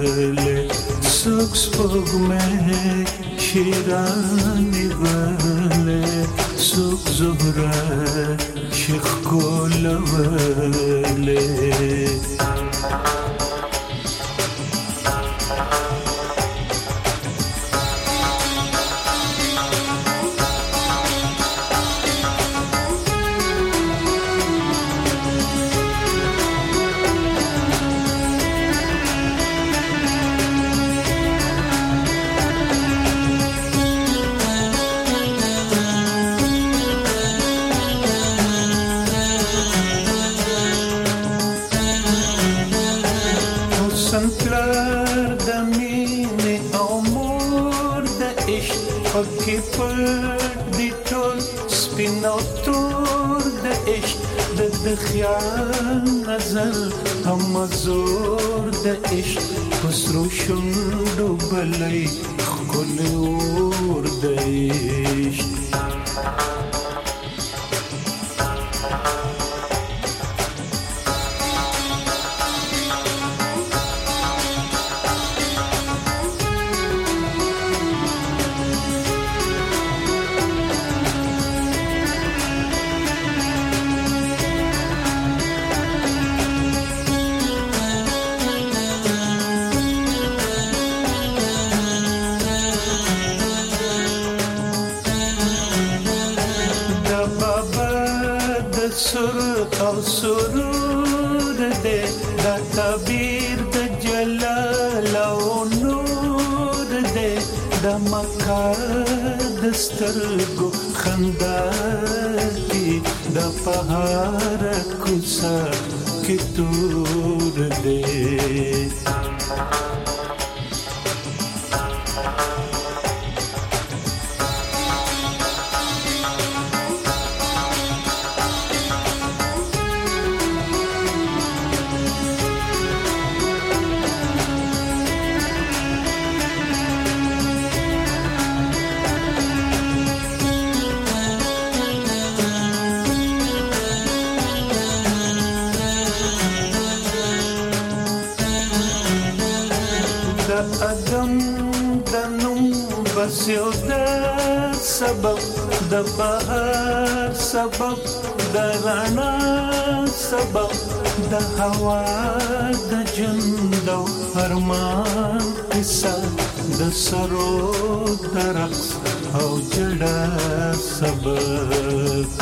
څوک سپوږمۍ شیرانې غلې څوک زهره شیخ کولولې سنتلر د مینې او مور د عشق پکې پټ دي ټول سپین او تور د عشق د خیال نظر هم زور د عشق په سرو شونډو بلی ښکلی اور د عشق سر او سرور دے دا تعبیر دا جلال او نور دے دا مکہ دسترگو خندا کی دا پہار کسا کی تور دے ادم د نوم بس یو د سبب د بهار سبب د رڼا سبب د هوا د ژوند او ارمان قصه د سرو د رقص او جړا سبب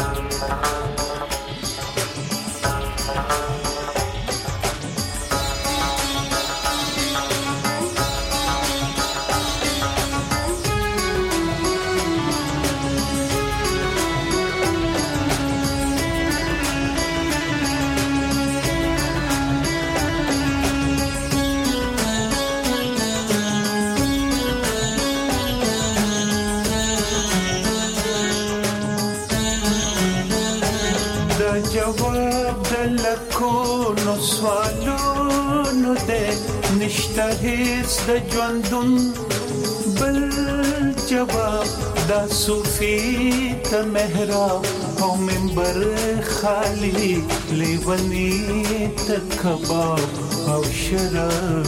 جواب د لکونو سوالونو دی نشته هیڅ د ژوندون بل جواب دا صوفي ته محراب او منبر خالی لیونی ته کباب او شراب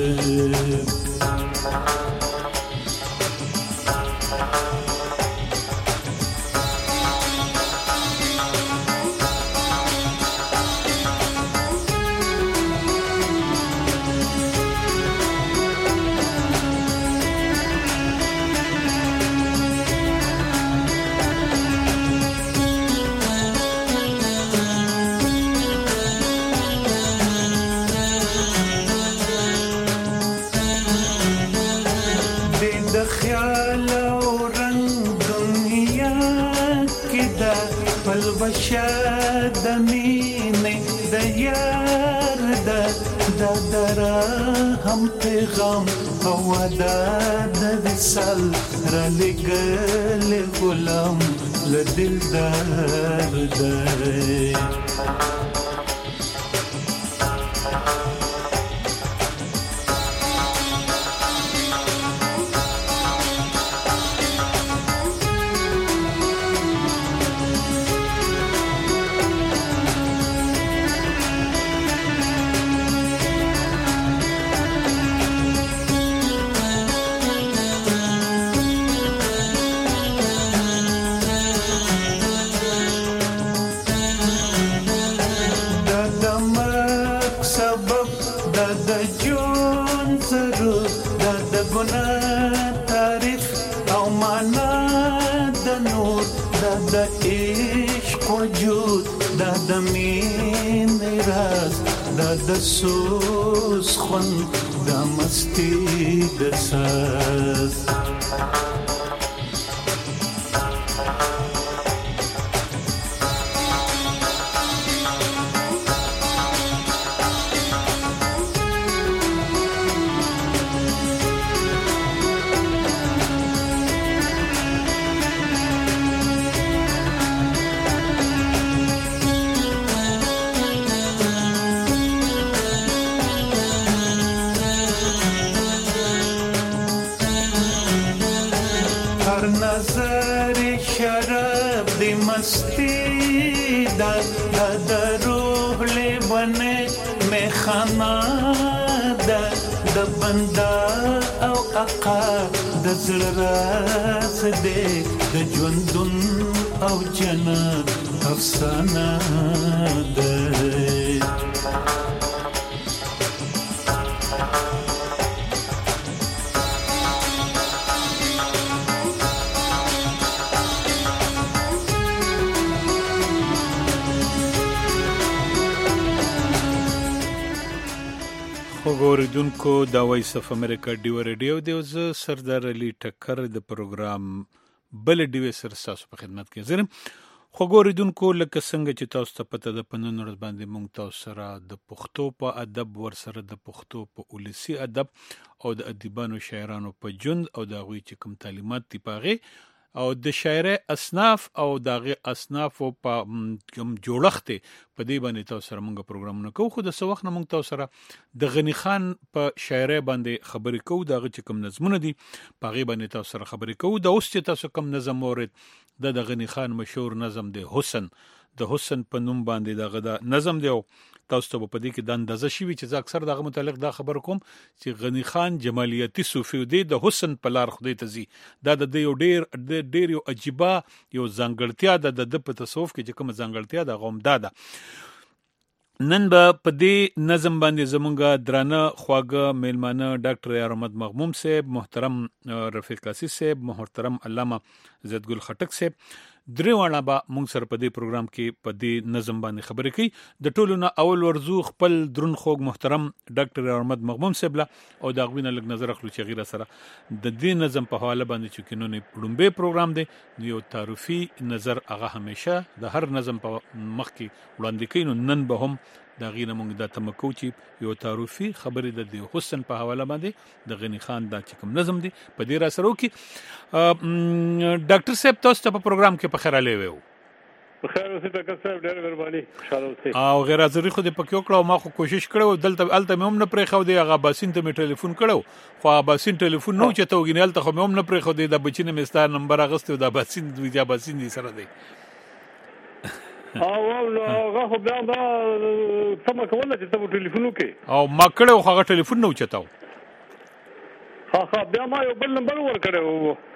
خیال او رنگ دنیا کی دا پلوشا د مینې د یار دا درا هم پیغام او دا د وصال را لګل غلام ل دلدار دی درود دا د ګناه تعریف او معنا د نور دا د عشق وجود دا د مینې راز دا د سوز خوند دا مستی د ساز مستی دا روح لے بنے میں خانہ دا بندہ او آقا دا زړه راز دے دا ژوندون او جنت افسانہ دے وګوریدونکو دا وایس اف امریکا ډیو ریډیو دی او زه سردار علي ټکر د پروګرام بل ډیو سر تاسو په خدمت کې زرم وګوریدونکو لکه څنګه چې تاسو ته پته د پنځه ورځ باندې مونږ تاسو سره د پښتو په ادب ور سره د پښتو په اولسي ادب او د ادیبانو شاعرانو په ژوند او د غوي چې کوم تعلیمات دی پاغه او د شاعر اصناف او دغه اصناف په کوم جوړښت په دې باندې تاسو سره موږ پروګرامونه کوو خو د سوخ نه موږ تاسو سره د غنی خان په شاعرۍ باندې خبرې کوو دغه چې کوم نظمونه دي په غي باندې تاسو سره خبرې کوو د اوس چې تاسو کوم نظم اورید د غنی خان مشهور نظم دی حسن د حسن په نوم باندې دغه نظم دی تاسو ته په دې کې د اندازه شي چې زه اکثر دغه متعلق دا خبر کوم چې غنی خان جمالیاتي صوفي دی د حسن په لار خدای ته زی دا د یو ډیر یو عجيبه یو ځانګړتیا د په تصوف کې چې کوم ځانګړتیا د غومدا ده نن به په دې نظم باندې زمونږه درانه خواږه میلمانه ډاکټر احمد مغموم صاحب محترم رفیق قاسی صاحب محترم علامه زیدګل خټک صاحب دریوانا با مونږ سره په دې پروګرام کې په دې نظم باندې خبرې کوي د ټولو نه اول ورزو خپل درون خوږ محترم ډاکټر احمد مغموم صاحب او دا غوینه لګ نظر اخلو چې غیره سره د دې نظم په حواله باندې چې کینونه پړمبه پروګرام دی یو تعارفي نظر هغه همیشه د هر نظم په مخ کې وړاندې کینو نن به هم دا غینه مونږ د تمکو چې یو تعارفي خبرې د حسن په حواله باندې د غنی خان دا چې کوم نظم دی په دې را سره وکي ډاکټر صاحب تاسو ته په پروګرام کې په خیر علي وو په خیر اوسه ډاکټر صاحب ډېر مهرباني خوشاله اوسئ او غیر حاضرې خو دې پکې وکړو ما خو کوشش کړو دلته الته مې هم نه پرې خو دې هغه باسین ته مې ټلیفون کړو خو باسین ټلیفون نو چې ته وګینې الته خو مې هم نه پرې خو دې د بچینه مې ستاره نمبر اغستو د باسین دوی باسین دي سره دی او هغه خو بیا دا سم کوله چې ته ټلیفون وکې او ما کړو هغه ټلیفون نو چتاو ها بیا ما یو بل نمبر ور کړو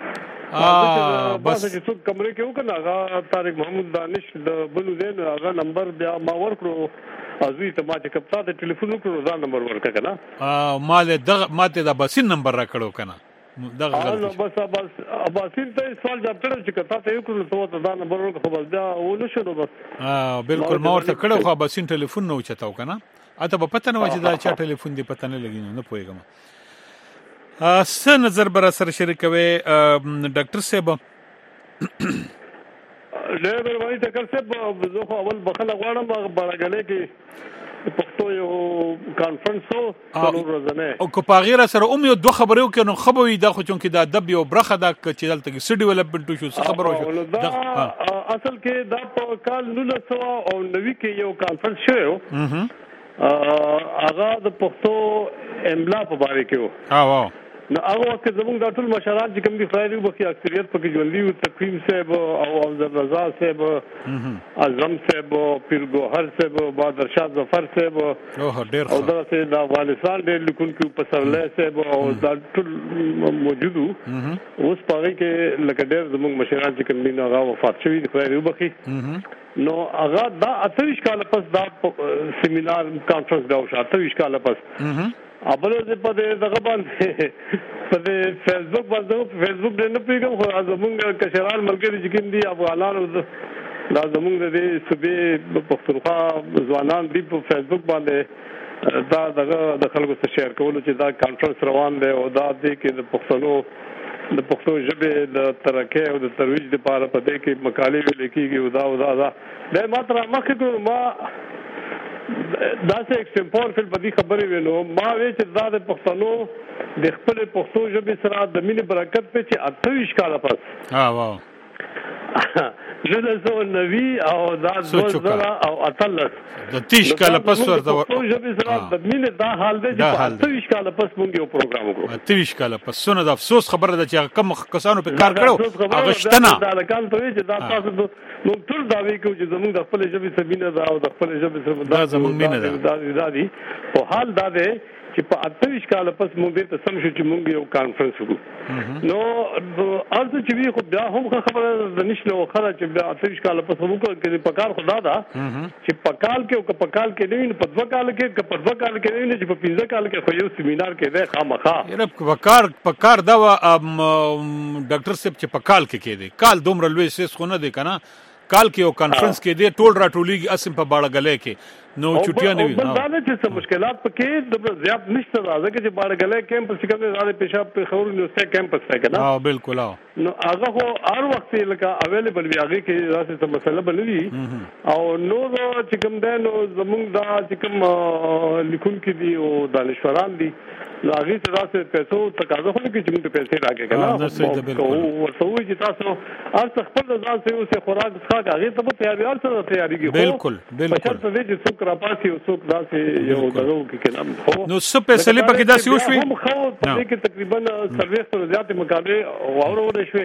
بس چې څوک کمرې کې وکړه هغه طارق محمود دانش د بلو دین هغه نمبر بیا ما ور کړو ازوی ته ما چې کپتا ته ټلیفون وکړو دا نمبر ور کړه کنه ماته د باسین نمبر را کړو کنه دغه غلطي بس اباسین ته سوال جواب کړل چې کته ته یو کړو ته دا نمبر ورکړه خو بس دا ونه شو بس بالکل ما ورته کړو خو اباسین ټلیفون نو چتاو کنه اته په پته نه و چې دا چا ټلیفون دی پته نه لګینو نه پوهیږم څه نظر بر سره شریکوي ډاکټر صاحب له مهرباني ډاکټر صاحب زه خو اول بخښنه غواړم باغګلې کې پښتو یو کانفرنس او ورځنه او کو پاغیره سره یو دوه خبرو کې نو خبروي دا خو چې د ادب یو برخه دا چې دلته کې سټ ډیولپمنٹ شو خبرو شو اصل کې دا په کال 1990 کې یو کانفرنس شو هغه د پښتو املا په اړه کې و نو هغه وخت زموږ د ټول مشران چې کوم دي خدای دې وبخي اکثریت پکې ژوندۍ او تقویم صاحب او افضل رضا صاحب اعظم صاحب پیر ګوهر صاحب بادر شاه ظفر صاحب او دا چې د افغانستان د لیکونکو په سرله صاحب او دا ټول موجودو اوس پاره کې لکه ډېر زموږ مشران چې کوم دي هغه وفات شوي خدای دې وبخي نو هغه دا 28 کال پس دا سیمینار کانفرنس دا وشو 28 کال پس ابل زه په دغه باندې په فیسبوک دې نه پیګم خو زمونږ کشران ملګری چې کوم دي افغانانو دا زمونږ د صوبې پښتونخوا ځوانان دي په فیسبوک باندې دا د خلکو سره شیر کولو چې دا کانفرنس روان دی او دا دې کې د پښتو ژبې د ترقۍ او د ترویج لپاره په دې کې مقالې ویل کېږي او دا ماته مخکې ما دا څه ایکسپور فل بدی خبرې وینو ما وی چې دا د پښتنو د خپل پښتو ژبې سره د مینې برکت په چې 28 کاله پس واو زه نوی او دا 2000 او اتلس د 30 کاله پس ورته پښتو ژبې سره د مینې دا حال دی چې 28 کاله پس مونږ یو پروګرام وکړو 28 کاله پس سونه د افسوس خبره ده چې کم کسانو په کار کړو هغه شتنه دا کال ته چې دا تاسو نو ټول دا وی کوي چې زموږ د خپل ژبې سره مینه ده او د خپل ژبې سره دا زموږ مینه ده دا دي او حال دا دی چې په 28 کال پس موږ ته سم شو چې موږ یو کانفرنس وکړو نو ارزه چې وی خو بیا هم خبره د نشنه وخره چې بیا 28 کال پس وکړو چې په کار خدا دا چې په کال کې او په کال کې نه په 2 کال کې په 2 کال کې نه چې په 15 کال کې خو یو سیمینار کې ده خامخا په کار دا ډاکټر صاحب چې په کال کې کېده کال دومره لوی سیس خو نه دی کنه کال کې یو کانفرنس کې دی ټول راټولېږي اسم په باړه غلې کې نو چټیا نه وي بل دا نه چې مشکلات پکې د زیات نشته راځي چې باړه غلې کیمپس کې کومه زیاده پیشاب په خور یونیورسيټي کیمپس ته کنه بالکل نو هغه خو هر وخت لکه اویلیبل وي هغه کې راځي څه مسله بلوي او نو چې کوم ده نو زمونږ دا چې کوم لیکون کې دي او دانشوران دي هغه څه راځي پیسو تقاضا خو کې چې موږ پیسې راکې کنه او ورته چې تاسو ارڅ خپل ځان سره اوسه خوراک څخه هغه ته تیاری کې بالکل بشرط دې چې څوک راپاسي او څوک داسې یو دغه کې کنه نو څه فیصله پکې داسې وشوي هم خو په دې کې تقریبا سرویس تر زیات مقابله اورور شوي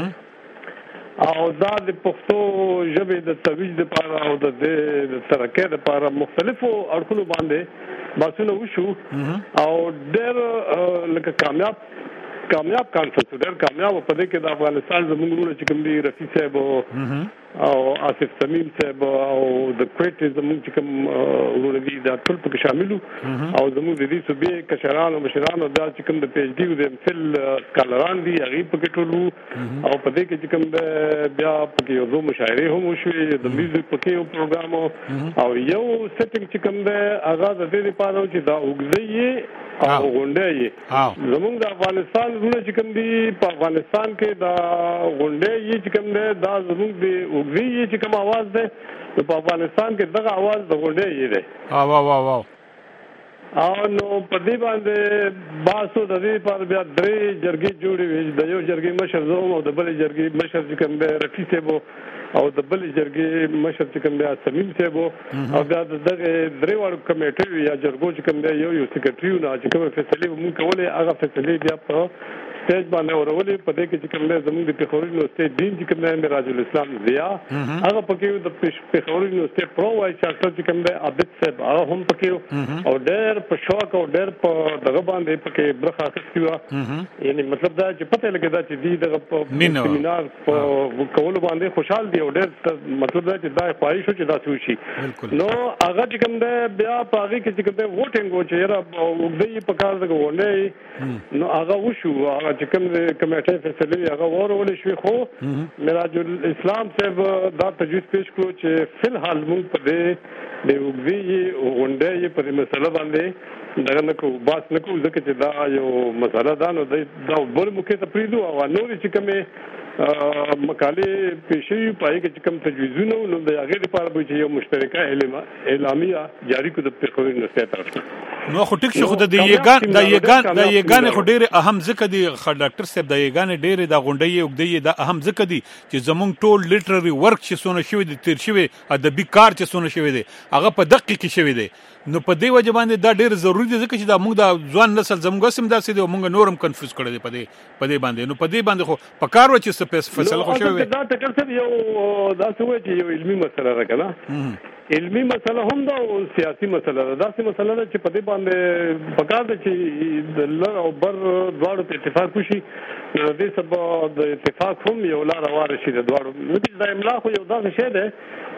او دا د پښتو ژبې د ترویج لپاره او د ترقۍ لپاره مختلفو اړخونو باندې باسونه وشو او ډېر لکه کامیاب کانفرنس ډېر کامیاب په دې کې د افغانستان زموږ ورونه چې کوم دي رفیع صاحب او آصف تمیم صاحب او د کویت زموږ چې کوم ورونه دي دا ټول پکې شاملو او زموږ د دې صوبې کشران او مشران او دا چې کوم د پی ایچ ډي او د امفل سکالران دي هغه پکې ټول او په دې کې چې کوم بیا پکې یو مشاعره هم وشوي د میوزیک پکې یو پروګرام او یو سیټینګ چې کوم ده هغه د دې لپاره چې دا وګړي او غونډه زموږ د افغانستان ورونه چې کوم دي په افغانستان کې دا غونډه چې کوم ده دا زموږ د وګړي چې کوم आवाज ده په افغانستان کې دغه आवाज د غونډه ده واو او نو په دې باندې باسو د دې پر بیا درې جرګې جوړې وي د یو جرګې مشر زوم او د بل جرګې مشر چې کوم ده رفیع صاحب او د بل جرګې مشر چې کوم ده سمیم صاحب او بیا دغه درې وړ کمیټې یا جرګو چې کوم ده یو سیکریټریو نه چې کوم فیصله مونږ کولې هغه فیصله بیا په سټیج باندې اورولې په دې کې چې کوم ده زموږ د پیښور یونیورسيټي دین چې کوم ده معراج الاسلام ضیا هغه پکې د پیښور یونیورسيټي پرو وای چارټر چې کوم ده عابد صاحب هغه هم پکې او ډېر په شوق او ډېر په دغه باندې پکې برخه اخیستې و یعنی مطلب دا چې پته لګی دا چې دی دغه سیمینار په کول باندې خوشحال دی او ډېر مطلب دا چې دا خواهش چې دا شي نو هغه چې کوم ده بیا په هغه کې چې کوم ده ووټینګ و چې را وګړي په کار دغه ونه نو هغه وشو چې کوم کمیټه فیصله هغه ورول شي خو معراج الاسلام صاحب دا تجویز پیش کړو چې فل حال موږ په دې د وګړي غونډه په مسله باندې دغه نکو باس نکو ځکه چې دا یو مسله ده نو دا بل مخه ته پریدو او نور چې کومه مقاله پیشي پای کې کوم تجویزونه نو د هغه لپاره به یو مشترکه اعلامیه جاری کړو د پیښور یونیورسيټي طرف نو خو ټیک شو خو د یګان خو ډېر اهم ځکه دی ډاکټر صاحب د یګان ډېر د غونډې وګړي د اهم ځکه دی چې زمونږ ټول لیټرري ورک چې سونه شوی د تیر شوی ادبي کار چې سونه شوی دی هغه په دقیق کې شوی دی نو په دې وجه باندې دا ډېر ضروری دی ځکه چې دا موږ د ځوان نسل زموږ سم داسې دی موږ نورم کنفیوز کړی دی په دې باندې نو په دې باندې خو په کار و چې فیصله خو شوی دا ټکر سره یو داسې وایي چې یو علمي مسله ده کنه علمي مسله هم ده او سیاسي مسله ده داسې مسله ده چې په دې باندې پکار ده چې د لر او بر دواړو په اتفاق وشي د دې سبب د اتفاق هم یو لار واره شي د دواړو نو چې د املا خو یو داسې شی ده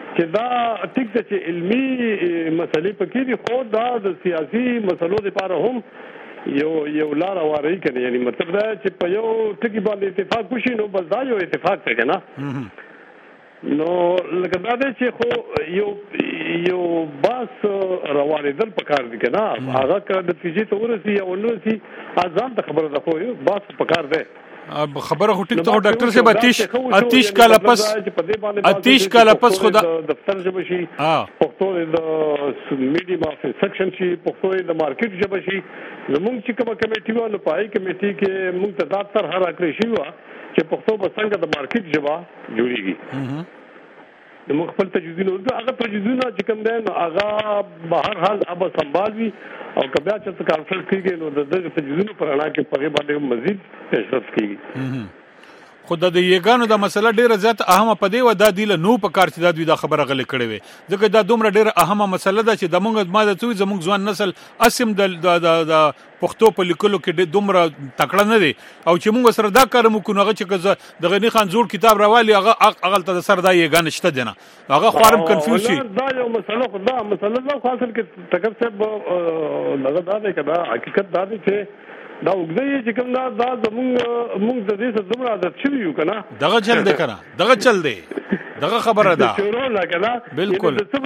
چې دا ټیک ده چې علمي مسلې پکې دي خو دا د سیاسي مسلو لپاره هم یو لار واري کوي یعنی مطلب دا چې په یو ټکی باندې اتفاق وشي نو بس دا یو اتفاق څنګه نه نو لکه دا دی چې خو یو باس روانېدل پکار دي کنه هغه که د نتیجې ته ورسي یا ونوسي ځان ته خبره ده خو باس پکار ده خبره هو ټیک ته ډاکټر صاحب اتیش کاله پس خدا دفتر جب شي پښتو د میډیم اف سیکشن شي پښتو د مارکیټ جب شي زموږ چې کومه کمیټي و نو پای کمیټي کې موږ ته دا تر هر اکرې شي و چې پښتو به څنګه د مارکیټ جبا جوړیږي د موږ خپل تجویزونه هغه تجویزونه چې کوم دی نو هغه به هر حال اب سنبال وي او کبیا چې کانفرنس کیږي نو د دغه تجویزونو پر اړه کې په باندې مزید پیشرفت کیږي خو د یګانو د مسله ډیره زیات اهمه پدې و دا دیله نو په کار چې دا دوی دا خبره غلې کړې وي ځکه دا دومره ډیره اهمه مسله ده چې د موږ ماده توي زموږ ځوان نسل اسیم د پښتو په لیکلو کې دومره تکړه نه دي او چې موږ سره دا کار مو کوو هغه چې د غنی خان زوړ کتاب راوالي هغه ته سره دا یګان شته دي نه هغه خوارم کنفیوز شي دا یو مسله خدا مسله دا خاصل کې تکر صاحب لږه دا دی کدا حقیقت دا دی چې دا وګړي چې کوم دا زموږ د دې څخه دومره عادت شوی یو کنه دغه چل دی کنه دغه چل دی دغه خبره ده شروع کنه بالکل د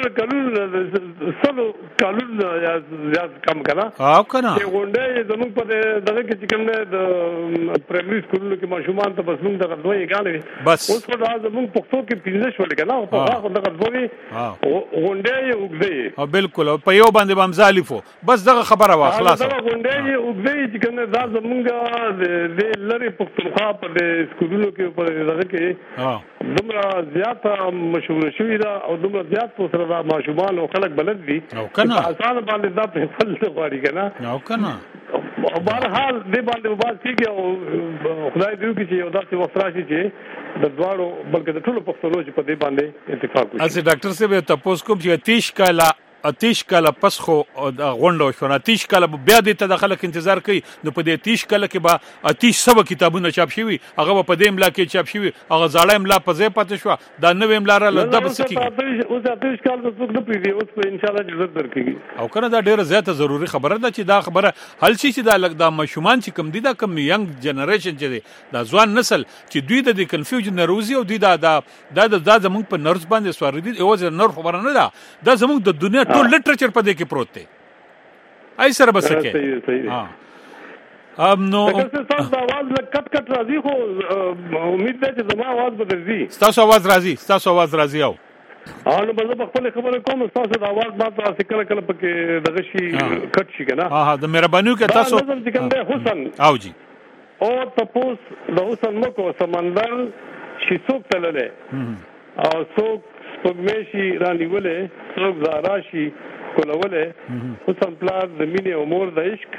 سلو قانون یا زیات کم کنه او کنه چې غونډه زموږ په دغه کې چې کوم د پرایمري سکولونو کې ماشومان ته بس موږ دغه دوی غاڼې بس اوس په دا زموږ پښتو کې پینځه شول کنه او په هغه دغه دوی غونډه وګړي او بالکل په یو باندې بامزالیفو بس دغه خبره وا خلاص دغه غونډه وګړي چې کوم دا زمونږ د لری پښتونخوا په سکولونو کې په دغه کې دومره زیاته مشهور شوې ده او دومره زیات په سره د ماشومان او خلک بلد دي او کنه آسان باندې دا په فل غواړي کنه او کنه بهر حال دې باندې وباس کیږي او خدای دې وکړي چې یو داسې وخت راشي چې د دواړو بلکې د ټولو پښتنو چې په دې باندې اتفاق وشي اسې ډاکټر صاحب تاسو کوم چې اتیش کاله پس خو غونډه شو اتیش کاله بیا دې ته د خلک انتظار کوي نو په دې اتیش کاله کې به اتیش سب کتابونه چاپ شوي هغه په دې املا کې چاپ شوي هغه زاړه املا په ځای پاتې شو دا نوې املا را لده بس کیږي اوس اتیش کال د څوک نه پیږي اوس په ان شاء الله ضرورت درکېږي او کنه دا ډیره زیاته ضروری خبره ده چې دا خبره حل شي چې دا لګ دا مشومان چې کم دي دا کم ینګ جنریشن چې دی دا ځوان نسل چې دوی د کنفیوژن نروزي او دوی دا زموږ په نرس باندې سوار دي او زه نر خبره نه ده دا زموږ د دنیا ټول لټریچر په دې کې پروت دی آی سره بس کې صحیح نو تاسو د आवाज کټ راځي خو امید ده چې زما आवाज بدلځي تاسو आवाज راځي او نو بل په خپل خبره کوم تاسو د आवाज ما تاسو کله پکې دغه شي کټ شي کنه د مهرباني کې تاسو نظم چې کوم ده حسن او جی او تاسو د حسن مکو سمندر شي څوک تللې او څوک پګمیشي رانیولې څوک زاراشي کولولې حسن پلار د مینې او مور د عشق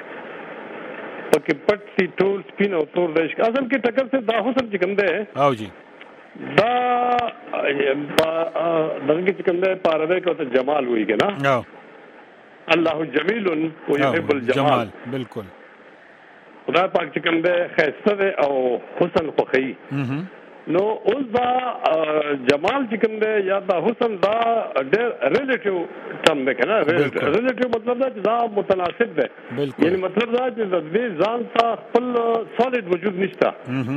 پکې پټي ټول سپین او تور د عشق اصل کې ټکر سے دا حسن چې کوم ده او جی دا دغه چې کوم ده پاره کې ته جمال وایي کنه الله جمیل و يحب الجمال بالکل خدای پاک چې کوم ده خیسته او حسن خوخی نو اوس دا جمال چې کوم دی یا دا حسن دا ډېر ریلیټیو ټرم دی کنه ریلیټیو مطلب دا چې دا متناسب دی یعنی مطلب دا چې د دې ځان ته خپل سالډ وجود نشته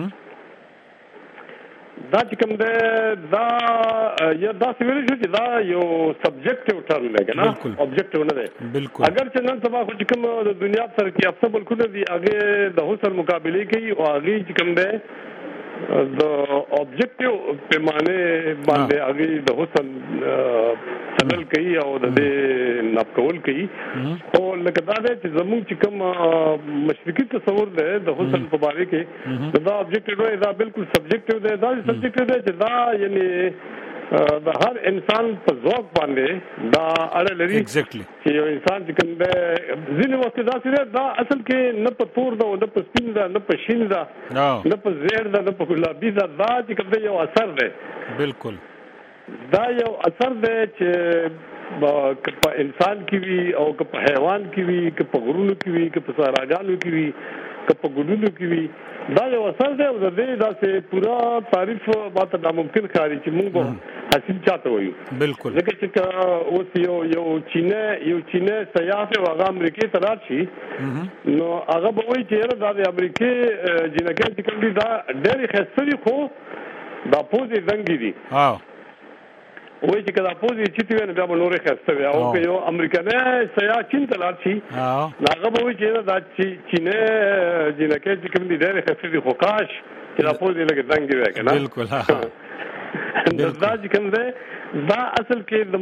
دا چې کوم دی دا یا دا سویل شو چې دا یو سبجیکټیو ټرم دی کنه اوبجیکټیو نه دی بالکل اگر چې نن سبا خو چې کوم د دنیا سره کې افسر ملکونه دي هغه د حسن مقابله کوي او هغه چې کوم دی د اوبجیکټیو پیمانه باندې هغه د حسن سدل کوي او د دې نقول کوي او لکه دا چې زموږ چې کوم مشرقي تصور دی د حسن په اړه کې دا اوبجیکټیو دا بالکل سبجیکټیو دی دا سبجیکټیو دی چې دا یعنی د هر انسان په ذوق باندې دا اړه لري چې یو انسان چې کوم دی ځینې وخت دا سره دا اصل کې نه په تور دا نه په سپین دا نه په شین دا نه په زیړ دا نه په ګلابي دا چې کوم دی یو اثر دی بالکل دا یو اثر دی چې په انسان کې وي او که په حیوان کې وي که په غرونو کې وي که په صحراګانو کې وي که په ګلونو کې وي دا یو اثر دی او د دې داسې پورا تعریف ماته ناممکن ښکاري چې موږ حسین چاته وایو بالکل ځکه چې اوس یو چینه سیاح او امریکای ته راشي نو هغه به وایي چې دا د امریکای جنګي چې کوم دي دا ډېر خسري خو دا پوزي دنګي دي وایي چې کله پوزي چې تی ونه بیا نورې خسته او که یو امریکای سیاح چین ته راشي هغه به وایي چې دا چینه جنګي چې کوم دي ډېر خسري خو کاش چې دا پوزي لګ دنګي وای کنه بالکل دا چې کوم ده دا اصل کې د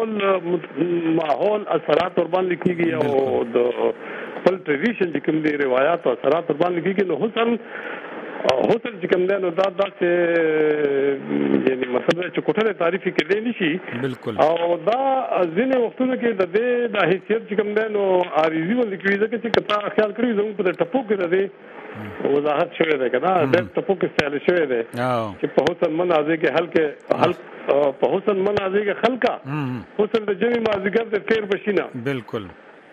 ماحول اثرات ور باندې کیږي او د خپل ټریډیشن چې کوم دي روایت او اثرات ور باندې کیږي نو حسن چې کوم ده نو دا چې یعنی مثلا چې کوټه تعریفي کې دی نشي بالکل او دا ځینې وختونو کې د دې د حیثیت چې کوم ده نو عارضی ولې کیږي چې کته خیال کړی زموږ په ټپو کې ده وضاحت شوی دی کنه د ټپو کې استعمال شوی دی چې په حسن منازع کې حل په حسن منازع کې خلقا حسن د جمی مازیګر د تیر بشینا بالکل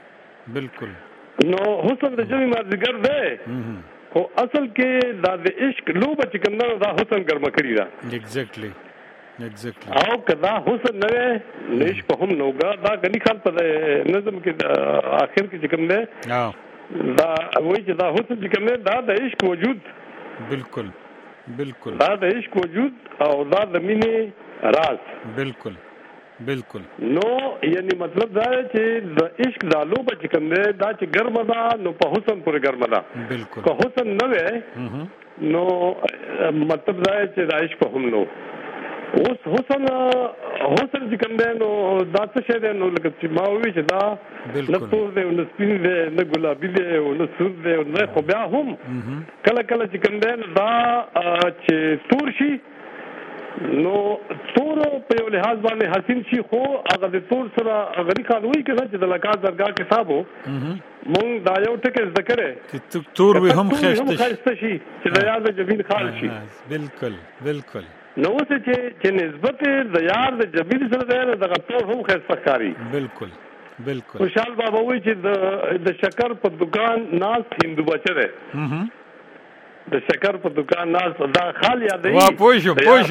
نو حسن د جمی مازیګر دی خو اصل کې دا د عشق لوبه چې کوم دا حسن ګرم کړی دا ایگزیکټلی او کدا حسن نه نش په هم نوګه دا غني خان په نظم کې اخر کې چې کوم دی دا وایي چې دا حسن چې کوم دا د عشق وجود بالکل دا د عشق وجود او دا د مینې راز بالکل نو یعنی مطلب دا چې د عشق د لوبه چې کوم دا چې ګرمه ده نو په حسن پورې ګرمه ده بالکل که حسن نه وي نو مطلب دا چې د عشق په هم نو اوس حسن چې کوم دی نو دا څه شی دی نو لکه چې ما وی چې دا نه تور دی نه سپین دی نه ګلابي دی نه سور دی نه خو بیا هم کله چې کوم دی دا چې تور شي نو تور په یو لحاظ باندې حسین شي خو هغه د تور سره غری خالوي کې چې د لکاز درگاه کتابو مونږ دا یو ټکی ذکر چې تور به هم خسته شي چې د یاد جبین خال شي بالکل نو چې نسبت د یار د جبین سره د غطور هم خسته کاری بالکل خوشحال بابا وی چې د شکر په دکان ناس هندو بچه ده د شکر په دکان ناس دا خال یادې پوښو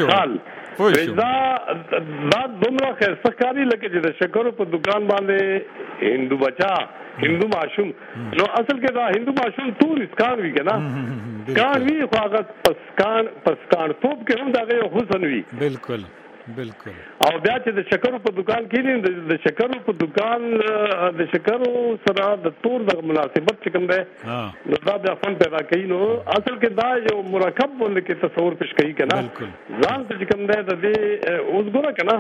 دا دومره خسته کاری لکه چې د شکر په دکان باندې هندو بچا هندو معشوم نو اصل کې دا هندو معشوم ټول اسکان وی کنه کان وی خو هغه پسکان توپ کې هم دا یو حسن وی بالکل او بیا چې د شکرو په دکان کې د شکرو په دکان د شکرو سره د تور د مناسبت چې کوم ده نو دا بیا فن پیدا کوي نو اصل کې دا یو مرکب ولې کې تصور پېښ کوي کنه ځان ته چې کوم ده د دې اوس ګوره کنه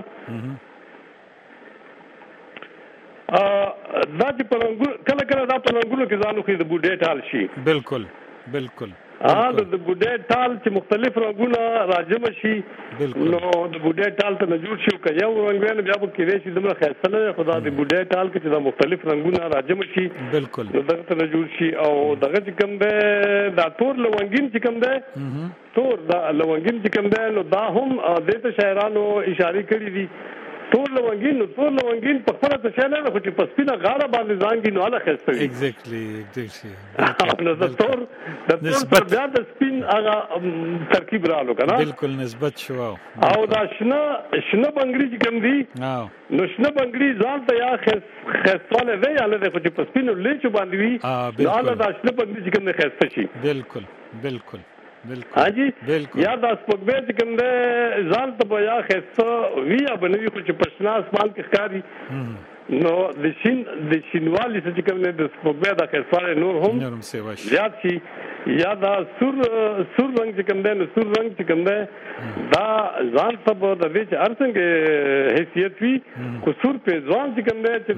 دا چې پرنګو کله دا پرنګونو کې ځانو کې د بوډې ټال شي بالکل د بوډې ټال چې مختلف رنگونه راجم شي نو د بوډې ټال ته جوړ شي که یو رنگ وي بیا به کېدای شي دومره ښایسته نه خدا د بوډې ټال کې چې دا مختلف رنگونه راجم شي بالکل دغه ته جوړ شي او دغه چې کوم ده دا تور لونګین چې کوم ده تور دا لونګین چې کوم ده نو دا هم د شاعرانو اشاره کړې دي تور لونګین په خپل څه شي نه خو چې پسپینه غاړه باندې ځانګي نو اله خسته وي ایگزیکټلی نو د تور بیا د سپین هغه ترکیب رالو کنه بالکل نسبت شو او دا شنه بنگړي چې کوم دي نو شنه بنگړي ځان ته یا خستواله وی اله د خو چې پسپینه لیچ باندې وي نو اله دا شنه بنگړي چې کوم نه خسته شي بالکل حاجی یا د سپوږمۍ چې کوم ده ځان ته یا خسته وی بنوي خو چې پښنا اسمان کې ښکاری نو د شینوالي چې کوم ده د سپوږمۍ د خسته نور هم زیات شي یا دا سور رنگ چې کوم ده نو سور رنگ چې کوم ده دا ځان ته د دې چې ارڅنګ حیثیت وی خو سور په ځوان چې کوم ده چې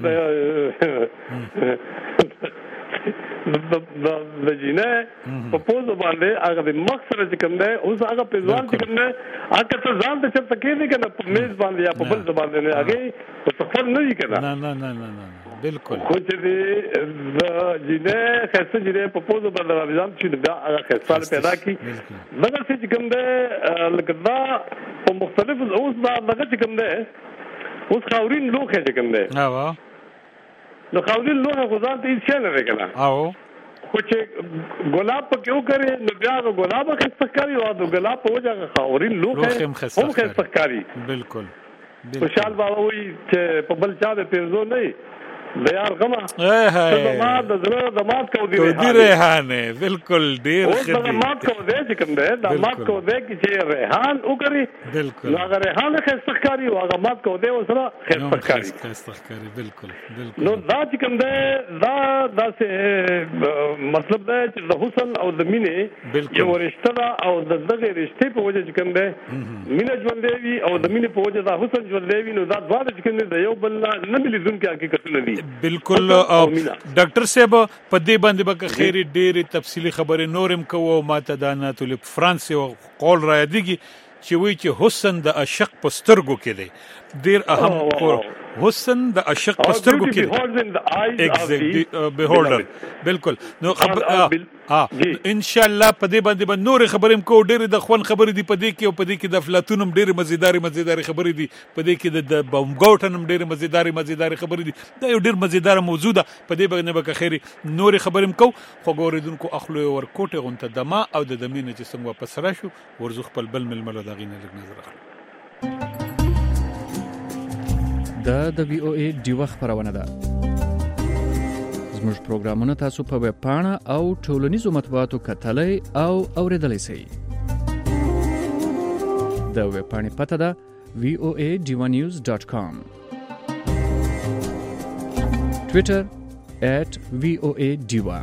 د جینه په پوز باندې هغه د مخ سره چې کوم ده اوس هغه په ځوان چې کوم ده هغه ته ځان ته چرته کېږي کنه په میز باندې یا په بل باندې نه هغه په څخر نه وی کنه نه بالکل خو چې د جینه خاصه جینه په پوز باندې ځان چې دا هغه خاصه پیدا کی دغه چې کوم ده لکه دا په مختلف اوس دا دغه چې کوم ده اوس خاورین لوخه چې کوم ده نو خاورین لوخه غزان ته هیڅ نه کنه خو چې ګلاب پکې وکړي نو بیا ګلاب خسته کوي او د ګلاب په وجه خاورین لوخه هم خسته کوي. بالکل خوشحال بابا وی چې په بل چا د پیرزو نه د یار غما زما د زړه د مات کو دی ریحانه. بالکل ډیر ښه دی مات کو دی چې کوم دی د مات کو دی چې ریحان وکړي. بالکل هغه ریحان خستخکاری او هغه مات کو دی وسره خستخکاری. بالکل نو دا چې کوم دی دا څه مطلب دی چې د حسن او د مینې یو رشتہ دا او د دغه رشتې په وجه چې کوم دی مینه ژوند دی او د مینې په وجه دا حسن ژوند دی نو دا دواړه چې کوم دی یو بل نه مليدونکو حقیقتونه دي. بالکل ډاکټر صاحب په دې باندې به خیری ډېری تفصیلی خبرې نورم کوو. ماته دا نه ټول فرانس یو قول را یادېږي چې وایي چې حسن د عاشق په سترګو کې دی. ډېر اهم حسن د عاشق په سترګو کې دی. بیهولډر. بالکل نو ان شاء الله په دې باندې به نور خبرې کوو. ډېر د خوان خبرې دي په دې کې او په دې کې د افلاطون ډېر مزیدار خبرې دي په دې کې د بومګاوټن ډېر مزیدار خبرې دي. دا یو ډېر مزیدار موضوع ده. په دې باندې به خیری نور خبرې کوو. خو ګوریدونکو اخلو ورکوټه غونته دما او د دمینه چې څنګه واپس راشو ورزو خپل بل ململ دغینه لګ نظر اخلو. د وی او ای ډیوه خبرونه ده. زموږ پروګرامونه تاسو په ویب پاڼه او ټولنیزو مطبوعاتو کتلای او اوریدلای شئ. د ویب پاڼې پته ده voanews.com. Twitter @voadiva.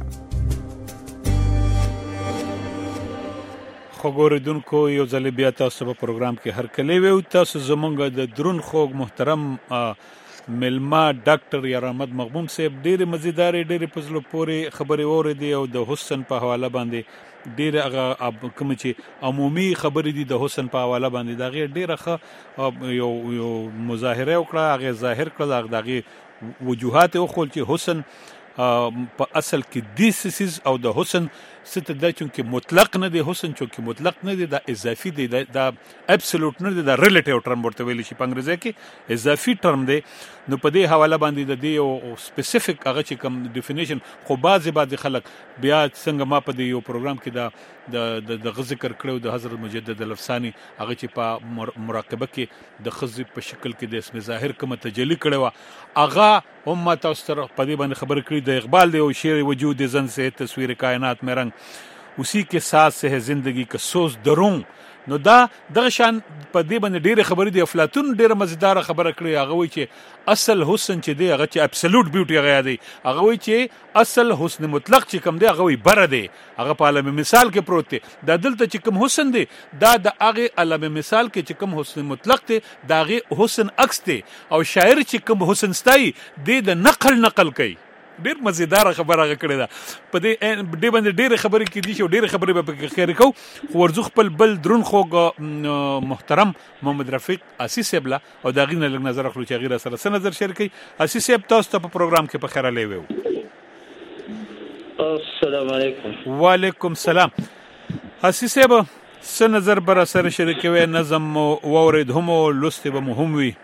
خبردونکو یو ځل بیا تاسو په پروګرام کې هر کله وي. تاسو زمونږ د درون خوږ محترم ملما ډاکټر یار احمد مغبوم صاحب ډېر مزیدار ډېر پزلو پوري خبرې اوریدي او د حسن په حواله باندې ډېر هغه کوم چې عمومي خبرې دي د حسن په حواله باندې دا غیر ډېر ښه یو مظاهره وکړه. هغه ظاهر کړل هغه وجوهات او خل چې حسن په اصل کې دیسیس او د حسن ست د چې مطلق نه دی. حسن چې مطلق نه دی دا اضافي دی. دا ابسولوټ نه دی. دا ریلیټیو ټرم ورته ویل شي په انګریزي کې اضافي ټرم دی. نو په دې حواله باندې د دې او سپیسیفیک هغه چې کوم ډیفینیشن خو بعضی خلک بیا څنګه ما په دې یو پروګرام کې د ذکر کړو د حضرت مجدد الافسانی هغه چې په مراقبه کې د خزي په شکل کې د اسم ظاهر کوم تجلی کړو هغه هم تاسو سره په دې باندې خبر کړی د اقبال دی او شعر وجود زن سے تصویر کائنات میں رنگ اسی کے ساتھ سے ہے زندگی کا سوز درون. نو دا دغه شان په دې باندې ډېر خبرې دي. افلاطون ډېر مزیدار خبره کړې. هغه وایي چې اصل حسن چې دی هغه چې ابسولوټ بیوټي هغه دی. هغه وایي چې اصل حسن مطلق چې کوم دی هغه وایي بره دی. هغه په عالم مثال کې پروت دی. دا دلته چې کوم حسن دی دا د هغه عالم مثال کې چې کوم حسن مطلق دی دا هغه حسن عکس دی. او شاعر چې کوم حسن ستای دی د نقل کوي. ډېر مزیدار خبره کړې ده. په دې باندې ډېر خبرې کې دي چې ډېر خبرې به خیر کو. خو ورزو خپل بل درون خوږ محترم محمد رفیق اسی صاحب لا او دا غینه لږ نظر اخلو چې غیر سره نظر شیر کوي. اسی صاحب تاسو ته په پروګرام کې په خیر لې وو. السلام علیکم. وعلیکم السلام. اسی صاحب څه نظر بر سره شریکوي نظم وورید هم لست به مهم وي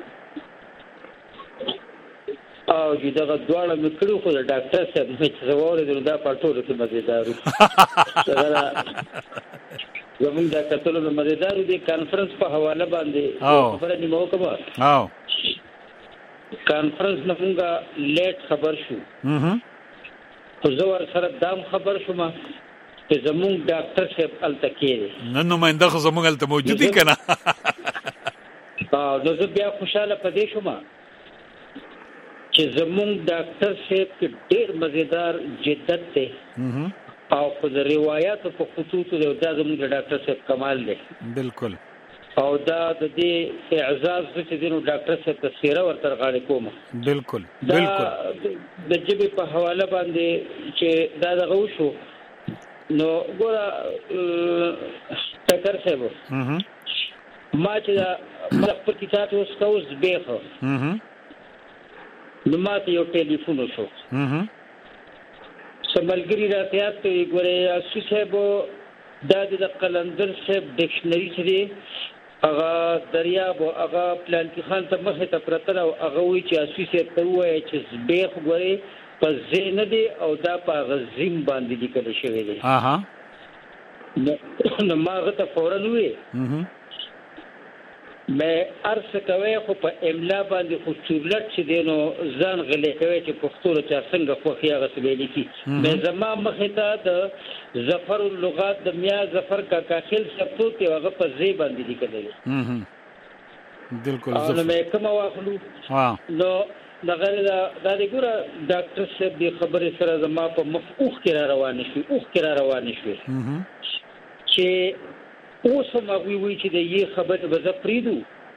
او چې دغه دواړه مکړو خو د ډاکټر صاحب چې زوړ دی دا پټول کې مزیدارو زموږ د کتلو د مزیدارو دی کانفرنس په حواله باندې خبره نیمه وکړه. کانفرنس نه مونږه لیټ خبر شو خو زه ور سره دام خبر شوم چې زموږ ډاکټر صاحب التکیری نن نماینده خو زموږ الته موجود دي کنه. نو زه بیا خوشاله پدې شوم چې زموږ ډاکټر صاحب کې ډېر مزیدار جدت دی او په روایتو په خصوص دا زموږ ډاکټر صاحب کمال دی. بالکل. او دا د دې اعزاز چې دینو ډاکټر صاحب تصویره ورته غاړي کوم. بالکل. د جبې په حواله باندې چې دا دغه وشو نو ګوره ټکر صاحب ما چې ما په کتاب اوس کوز بیخه نو ماته یو ټلیفون وشو. سملګری راته ته ګوره اسی صاحب دا د قلندر صاحب ډکشنری چې هغه دریاب او هغه پلان کې خان ته مخه ته پرتل او هغه وی چې اسی صاحب ته وایي چې زبېخ ګوره په زینه دی او دا په غزیم باندې لیکل شوی دی. نو ما غته فورا وې مې ارس کوي خو په املا باندې خو چورلټ چې دینو ځان غلې کوي چې پښتو له څنګه خو خيغه سوي کی مې زما مخه ته د ظفر اللغات د میا ظفر کا کاخل سپتو ته هغه په زی باندې لیکل بالکل نو مې کوم واخلو نو دغه دا د ګوره ډاکټر صاحب دی خبره سره زما په مفوخ کې را روان شي چې اوس مغوي وی چې د یي خبره به ز پریدو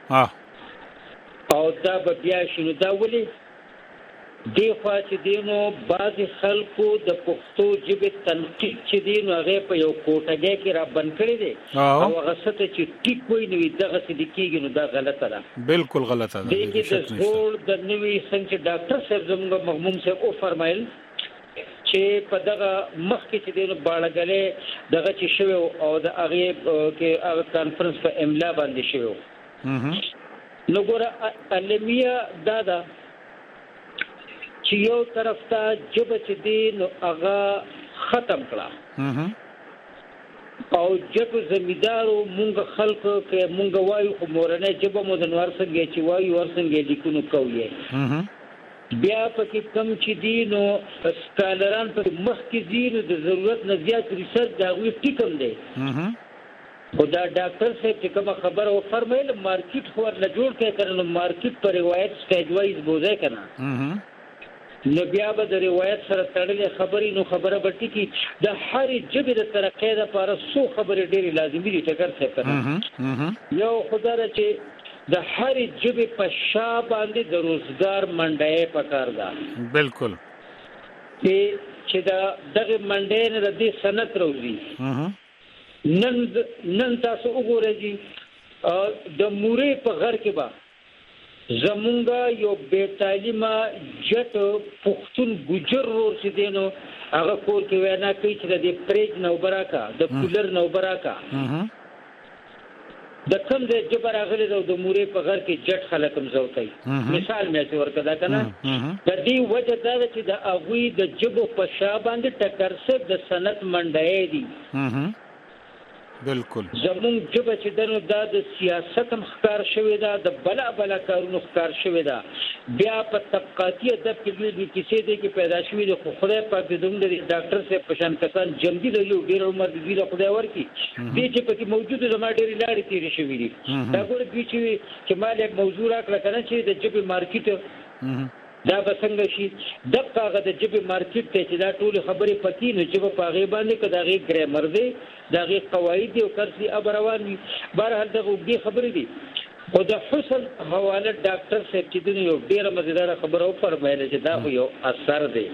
او دا به بیا شنو دا ولي دی خوا چې دینو بعض خلکو د پښتو ژبې تنقید چې دینو هغه په یو کوټګه کې را بند کړی دی او هغه ست چې ټیک وای نو دغه څه د کېږي نو دا غلطه ده بالکل غلطه ده. د دې ټول د نوې څنګه ډاکټر صاحب زموږ مغموم صاحب او فرمایل چې په دغه مخ کې چې دینو باړګلې دغه چې شوی او د هغه کې هغه کانفرنس په املا باندې شوی نو ګوره علمیه دا چې یو طرف ته جبه چې دین هغه ختم کړه او جب زمیدارو مونږ خلق کې مونږ وایو خو مورنه جبه مو د نور څنګه چې وایو ورڅنګه لیکونو کوي بیا پکې کم چې دینو سکالران په مخ کې دینو د ضرورت نه زیات ریسرچ دا وی ټیکم دی خدا ډاکټر صاحب چې کوم خبر او فرمایل مارکیټ خو ورله جوړ کړي کنه مارکیټ پر روایت سټیج وایز بوزای کنه نو بیا به د روایت سره تړلې خبرې نو خبره بټی کی د هر جبه د ترقې لپاره سو خبرې ډېری لازمي دي ټکر څه کنه یو خدای چې د هر جبه په شا باندې د روزګار منډه پکار ده بالکل چې دا دغه منډه نه د دې سنت روزي نن تاسو وګورئ د مورې په غر کې با زمونږه یو بے تعلیمه جټ پښتون ګجر ور چې دینو هغه کور کې وینا کوي چې د پریج نو براکا د کولر نو براکا د کوم د جبر اغلی د مورې په غر کې جټ خلکم زوتای مثال مې ورکړه دا کنه د دې وجه دا چې د اغوی د جبو په شا باندې ټکر سره د سنت منډای دي بالکل زمون جبه چې دنو د سیاست هم ښکار شوی دا د بلا کارونو ښکار شوی دا بیا په طبقاتي ادب کې د کیسې د کې پیدا شوی د خدای پاک د دوم د ډاکټر صاحب پشان کسان جمدي د یو ډیر عمر د خدای ورکی دې چې پکې موجود زما ډېر لارې تیرې شوې دي دا ګور دي چې مال یک موضوع راکړه کنه چې د جبه مارکیټ دا بسنګ شي دغه هغه د جبه مارکیټ ته چې دا ټول خبرې پکې نو چې په هغه باندې کداغه ګرامر دی دغه قواعد او کرسي ابروان بهرحال دغه دې خبرې دي او د حسن حواله ډاکټر صاحب چې د یو ډیره مزیدار خبره او فرمایله چې دا یو اثر دی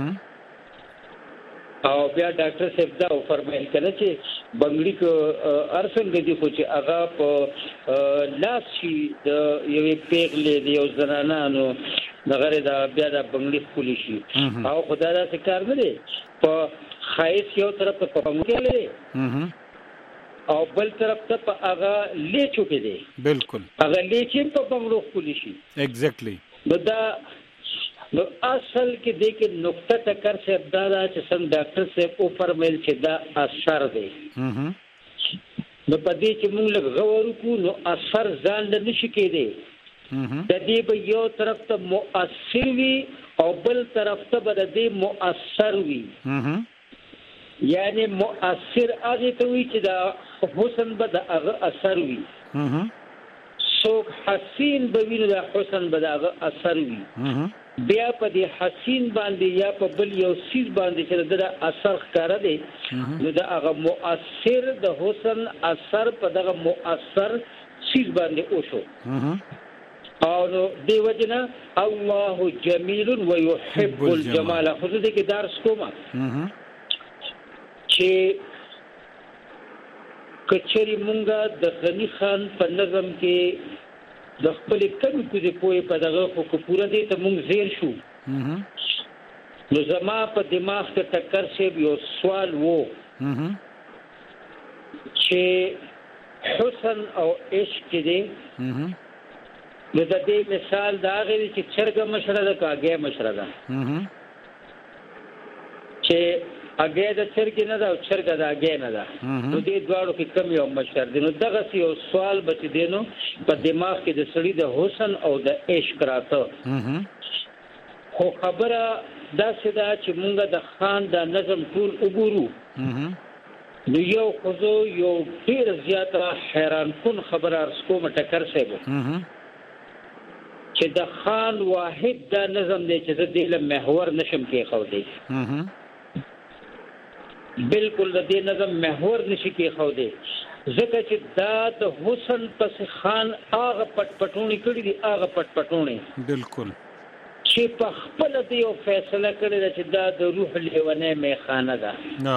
او بیا ډاکټر صاحب دا فرمایل کله چې بنگړي کو ارڅنګ دي خو چې هغه په لاس شي د یوې پیغلې دی او زنانانو دغه دا بیا د بنگړي خولي شي او خدای دا څه کار نه دی په خایس یو طرف ته پمګل دی او بل طرف ته په هغه لیچو کې دی بالکل هغه لیچې په بنگړو خولي شي ایگزیکټلی نو اصل کې د کې نقطه ټکر سے ابدادا چې څنګه ډاکټر صاحب او فرمایل چې دا اثر دی نو په دې چې موږ له غوړو کو نو اثر ځان له نشي کېده د دې به یو طرف ته مؤثر وي او بل طرف ته به د دې مؤثر وي یعنی مؤثر هغه ته وي چې د حسن به د هغه اثر وي څوک حسین به ویني د حسن به د هغه اثر وي بیا په دې حسین باندې یا په بل یو سیز باندې چې د اثر ښکارا دی نو د هغه مؤثر د حسن اثر په دغه مؤثر سیز باندې وشو او نو دی وجنه الله جمیل و يحب الجمال خو دې کې درس کومه چې کچري مونږه د غنی خان په نظم کې د خپل کمی کو دې پوي په دغه خو پورا دې ته مونږ زیر شو نو زما په دماغ کې ټکر شي یو سوال وو چې حسن او عشق دې نو د دې مثال دا غوي چې چرګ مشره ده کاګه مشره ده چې اگې د چرګ نه دا او چرګ د اگې نه دا نو دې دواړو کې کم یو مشر دي. نو دغه یو سوال بچ دینو په دماغ کې د سړي د حسن او د عشق راته خو خبره دا سدا چې مونږ د خان د نظم ټول وګورو نو یو خو یو ډیر زیاته حیران کن خبره ارسکو مټکر سیبو چې د خان واحد دا نظم دی چې د دې له محور نشم کې خو دی بالکل د دې نظم محور نشي کې خو دی ځکه چې دا د حسن پس خان هغه پټپټونی کړی دی هغه پټپټونی بالکل چې په خپل دی او فیصله کړی چې دا د روح لیونه میخانه ده نه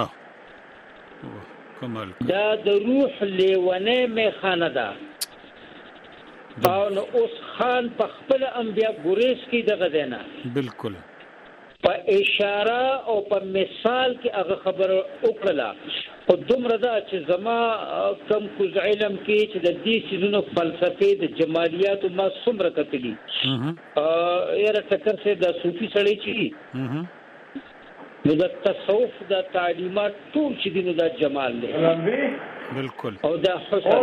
کمال دا د روح لیونه میخانه ده او نو اوس خان په خپل انبیا ګوریس کې دغه دینا بالکل په اشاره او په مثال کې هغه خبره وکړه او دومره دا چې زما کم کوز علم کې چې د دې سيزونو فلسفه د جمالیات ما څومره کتلی یاره ټکر سه د صوفي سړی چی نو د تصوف د تعلیمات ټول چې دینو د جمال دی بالکل او د حسن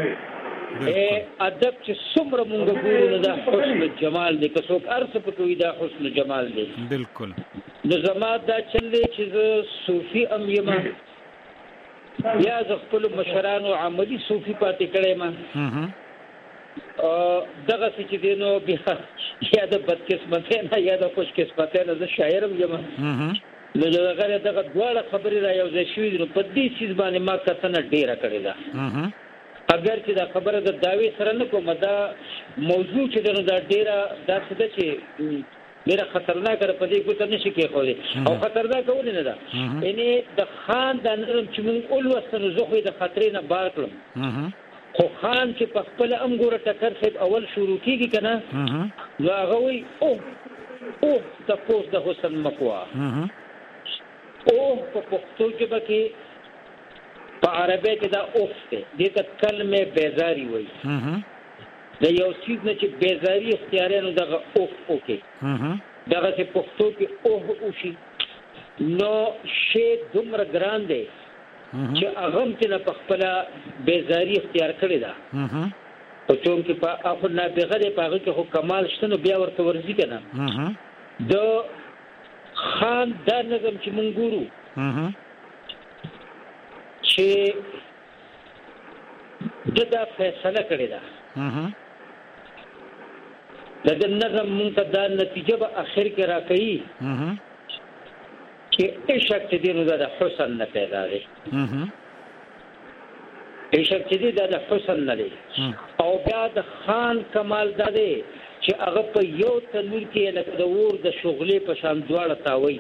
ادب چې څومره مونږ ګورو نو د حسن جمال دی که څوک ارث پکوي د حسن جمال دی بالکل نو زما دا چلې چې صوفي ام یما یا ز خپل مشرانو عملی صوفي پاتې کړي ما دغه چې دینو بیا یا د بدقسمت نه یا د خوش قسمت نه د شاعرم یما نو دغه دواړه خبرې را یو ځای شوې نو په دې چیز باندې ما کتنه ډیره کړې ده اگر چې دا خبره د داوی سره نه کوم دا موضوع چې دا ډیره دا څه ده چې ډیره خطرناک ده په دې ګوت نشي کې خو او خطرناک ونه نه ده یعنی د خان د نرم چې موږ اول وسنو زخوي د خطرې نه بار کړم خو خان چې په خپل امګوره ټکر صاحب اول شروع کیږي کنه نو هغه وي او تاسو د حسن مقوا او په پښتو ژبه کې په عربی کې دا اوف ته دې ته کلمه بیزاری وایي د یو چیز نه چې بیزاری اختیارانو دغه اوف اوکي دغه چې پښتو کې اوه اوشي نو شی دومره ګران دی چې هغه ته په خپل بیزاری اختیار کړی دا او چون کې په اخر نه بغیر په هغه کې خو کمال شته نو بیا ورته ورځي کنه د خان دا نظم چې مونږ ګورو چې دا فیصله کړی دا د نظم مونږ ته دا نتیجه به اخر کې راکړي چې عشق چې دی نو د حسن نه پیدا دی عشق چې دی د حسن نه دی او بیا د خان کمال دا دی چې هغه په یو تنور کې لکه د اور د شغلې په شان دواړه تاوي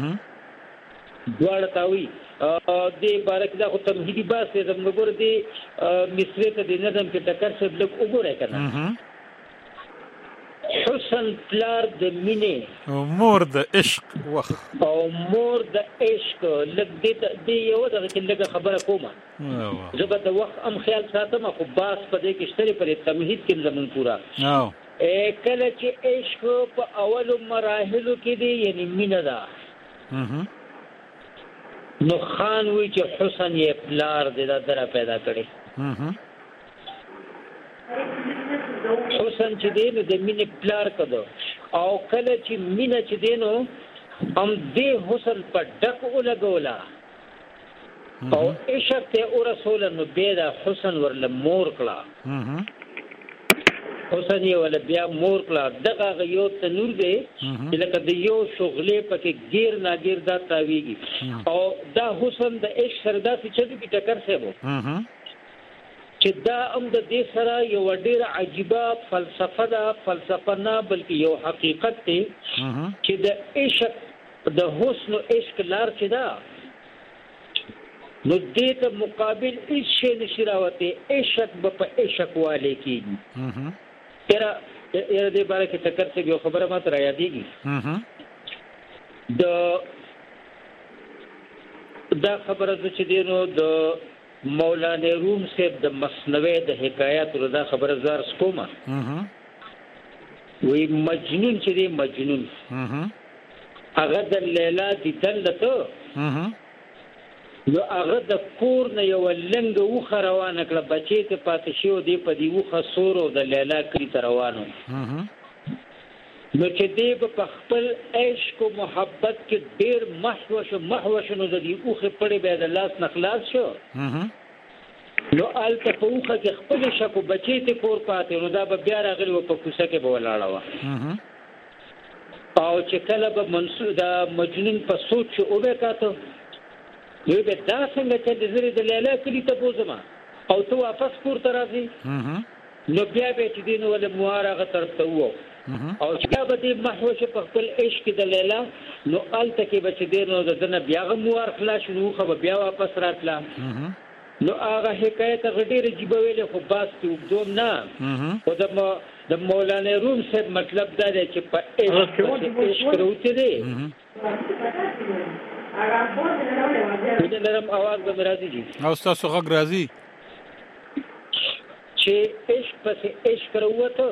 دې بارک دا خو تمهیدی باسه زموږ ګور دي مصری ته د نظم کې ټکر څه بلک وګورای کنه حسن پلار د مینې او مور د عشق وخت او مور د عشق لګ دې یو دغه لګه خبره کومه زه به د وخت ام خیال ساتم خو باس په دې کې شتري پر تمهید کې زمون پورا کله چې عشق په اولو مراحلو کې دی یعنی مینه ده نو خان وی چې حسن یې پلار دې دا درا پیدا کړي حسن چې دی نو د مینې پلار کړو او کله چې مینه چې دی نو هم دې حسن په ډک ولګولا او عشق ته ورسول نو به دا حسن ورله مور کړه حسن یې ول بیا مور کړه دغه یو تنور دی چې لکه د یو شغلې پکې غیر ناګیر دا تاویږي او دا حسن د عشق سره دا چې د ټکر سره چې دا هم د دې سره یو ډېر عجيبه فلسفه نه بلکې یو حقیقت دی چې د عشق د حسن او عشق لار چې دا نو دې ته مقابل هیڅ شی نشي راوته عشق په عشق والے کېږي یاره دې باره کې ټکر څه یو خبره ماته را یادېږي دا خبره چې دی نو د مولانا روم صاحب د مثنوی د حکایات دا خبره زار سکومه وی مجنون چې دی مجنون هغه د لیلا د دلته نو هغه د کور نه یو لنګ وخه روانه کړه بچی ته پاتې شو دی په دی وخه سور او د لیلا کلی ته روانو نو چې دی په خپل عشق او محبت کې ډیر محوش نو د دی وخه پړې به د لاس نخلاص شو نو آلته په وخه کې خپل شکو بچی ته کور پاتې نو دا به بیا راغلی و په کوڅه کې به ولاړه و او چې کله به منصور د مجنون په سوچ او به کاته نو به دا څنګه چې د زری د لیلا کلی ته بوزما او ته واپس کور ته راځي نو بیا به چې دین ول موارغه طرف ته وو او چې به دې محوش په خپل عشق د لیلا نو آلته کې به چې دین نو د دنه بیا موار خلاص نو خو بیا واپس راتله نو هغه حکایت غډیر جيبه ویل خو باس ته وګدوم نه او د مولانا روم صاحب مطلب دا دی چې په عشق وروته دی د نرم आवाज به راځي جی او تاسو غږ راځي چې عشق پس عشق وروته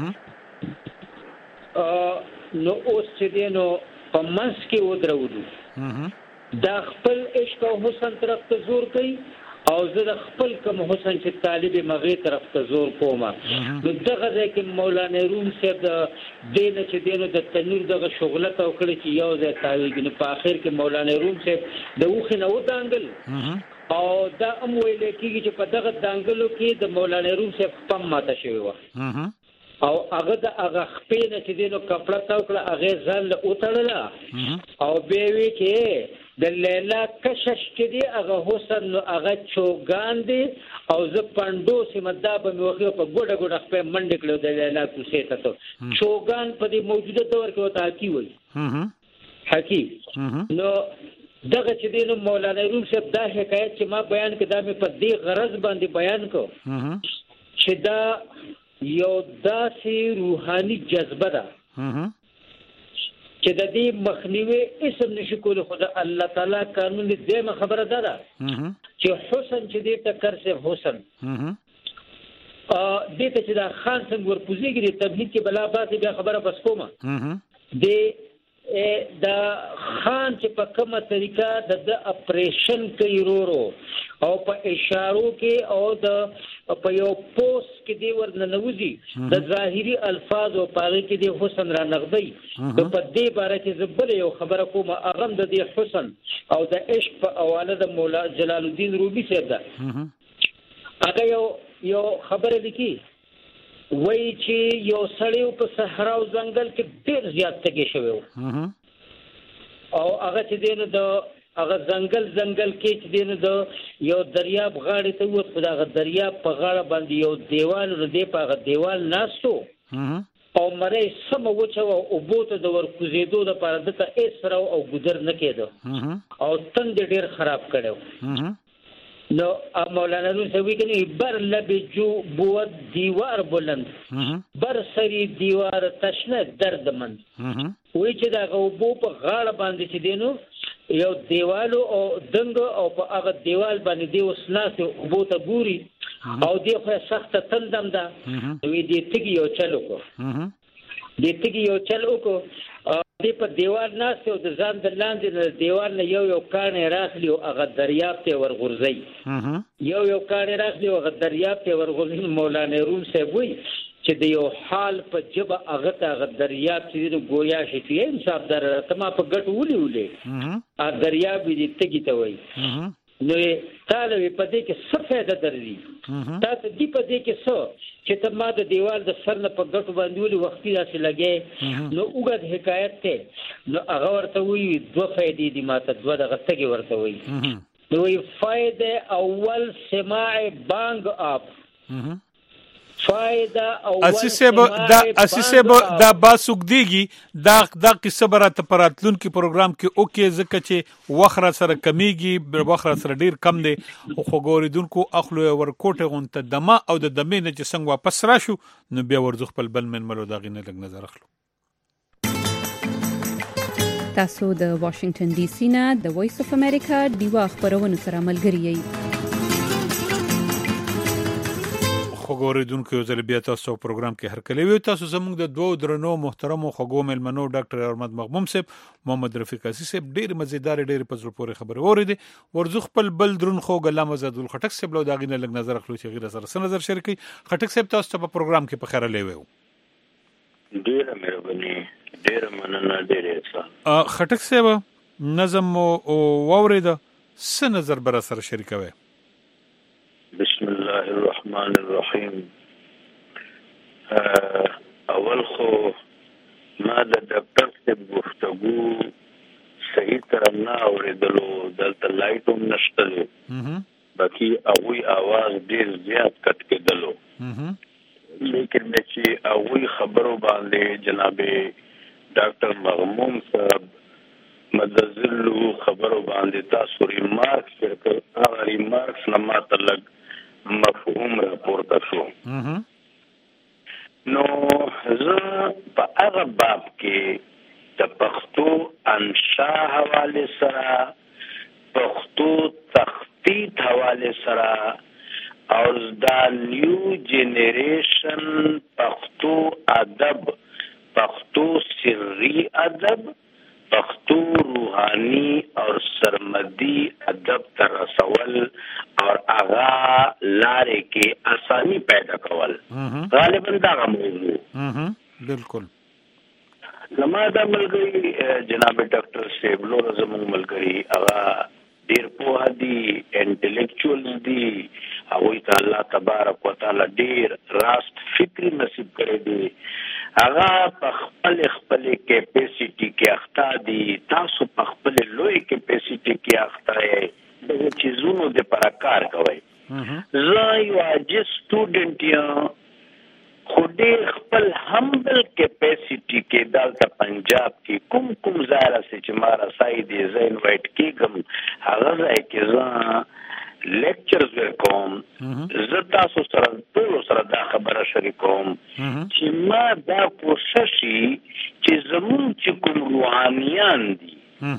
نو اوس چې دینو په منځ کې ودرولو دا خپل عشق او حسن طرف ته زور کوي او زه د خپل کوم حسن چې طالب مغې طرف ته زور کوم نو دغه ځکه مولانا روم صاحب د دینه چې دینو د تنور دغه شغلت او کړی چې یو ځای تاویږي نو په اخر کې مولانا روم صاحب د وخه نو دانګل او دا ویل کېږي چې په دغه دانګلو کې د مولانا روم صاحب پم ماته شوی و او هغه د هغه خپې نه چې دینو کپړه تاو کړه هغه ځان له اوتړله او به وی کې د لیلا کشش کې دی هغه حسن نو هغه چوغان دی او ز پاندو سیمدا په موخه په ګډه خپې منډه کړو د لیلا کوسه ته چوغان په دې موجوده دور کې وتا کی وای حقي نو دغه چې دینو مولانا روم صاحب دا حکایت چې ما بیان کړه مې په دې غرض باندې بیان کو چې دا یو داسې روحاني جذبه ده چې د دې مخنیوي اسم نشي کول خدای الله تعالی قانون دې خبره ده چې حسن چې دې ټکر سے حسن دې ته چې دا خان څنګه ورپوزيږي د تبلیغ کې بلا باسي بیا خبره بس کومه دې دا خان چې په کومه طریقه د اپریشن کوي ورو او په اشارو کې او د په یو پوس کې دی ورننوځي د ظاهري الفاظ او پاره کې دی حسن را نغدي په دې باره کې زبل یو خبره کوم اغم د دې حسن او د عشق په حواله د مولا جلال الدین رومي صاحب ده هغه یو خبره لیکي وای چې یو سړی په صحرا او ځنګل کې ډیر زیات تګي شوی او هغه چې دینه د هغه ځنګل کې چې دینه د یو دریاب غاړې ته وځي خو دا دریاب په غاړه باندې یو دیوال ردی په هغه دیوال ناستو او مړی سم وچو او بوته د ورکوزیدو د پاره د ته اسره او ګذر نه کېدو او تند ډیر خراب کړو نو مولانا روم صاحب ویلي بر لبجو بود دیوار بلند بر سری دیوار تشنه دردمند وی چې دا غوبو په غاړه باندې چې دینو یو دیوالو او دنګ او په هغه دیوال باندې دی وسناسه بوته ګوري او دی خو سخت تندم ده وی دې تګي یو چلو کو دې په دیوال ناست او د ځان د لاندې د دیوال نه یو کانه راخلی او هغه دریاب ته ورغورځي یو کانه راخلی او هغه دریاب ته ورغورځي مولانا روم صاحب وی چې د یو حال په جبه هغه ته دریاب چې د گویا شي چې انصاف در تما په ګټ ولې ا دریاب دې تګي ته وای نو تعالی په دې کې څه فائدہ درځي تاسو دې په دې کې څه چې ته ما د دیوال د سر نه په ګټو باندې ولې وختي راسي لګي نو وګد حکایت ته نو هغه ورته وی دوه فائدې دي ماته دوه دغه تګي ورته وی نو وی فائدہ اول سماع بانګ اپ فائدہ اول اساسه دا باسوګديږي دا قصه برات پراتلون کې پروګرام کې اوکې ځکه چې وخره سره کمیږي وخره سره ډیر کم دی خو ګوریدونکو اخلو ورکوټه غونته دمه او د دمه نه چې څنګه واپس راشو نو بیا ورځ خپل بل من ملو دا غینه لګ نظر اخلو تاسو د واشنگټن ډي سي نه د وایس اف امریکا دیوا خبرونه سره ملګری یې خوګوریدونکو یو ځل بیا تاسو پروګرام کې هرکلی وي. تاسو زموږ د دوه درنو محترمو خوګو مېلمنو ډاکټر احمد مغموم صاحب، محمد رفیق عزیز صاحب ډېر مزیدار ډېر په زړه پورې خبرې اورېدې. ورزو خپل بل درون خوګ علامه زادول خټک صاحب له داغینه لږ نظر اخلو چې غیر سره نظر شریکي. خټک صاحب تاسو ته په پروګرام کې په خیر لوي. ډېر مهرباني، ډېر مننه، ډېر احسان. خټک صاحب نظم او واورېده څه نظر بر سره شریکوي؟ بسم الله الرحمن الرحیم. اول خو ما د ډاکټر صاحب گفتگو صحیح طرح نه اوریدلو، دلته لایټ هم نشته دی، باقي هغوی आवाज ډیر زیات کټ کېدلو. لیکن چې هغوی خبرو باندې جناب ډاکټر مغموم صاحب مدذلو خبرو باندې تاسو ریمارکس ورکړ، هغه ریمارکس نه ماته لږ مفهوم راپورته شو. نو زه په هغه باب کې د پښتو انشا حواله سره، پښتو تخطیط حواله سره او دا نیو جنریشن پښتو ادب، پښتو سری ادب، پښتو روحانی اور سرمدی ادب تر رسول اور آغا لارے کے آسانی پیدا کول غالباً دا موضوع بالکل زما دا ملګری جناب ډاکټر صاحب لور زموږ ملګری آغا ډیر پوهه دي، انټلیکچوال دي، هغوی ته الله تبارک وتعالی ډیر راست فکر نصیب کړی دی. هغه په خپل کیپیسټي کې اخته دي، تاسو په خپل لوی کیپیسټي کې اخته یې، دغه چیزونو د پر کار کوئ. زه یو عاجز سټوډنټ یم، خو ډېر خپل همبل کیپیسټي کې دلته پنجاب کې کوم ځای راسي چې ما رسایي دی، زه انوایټ کېږم هغه ځای کې زه لیکچرز ورکوم. زه تاسو سره ټولو سره دا خبره شریکوم چې ما دا کوشش چې زموږ چې کوم روحانیان دي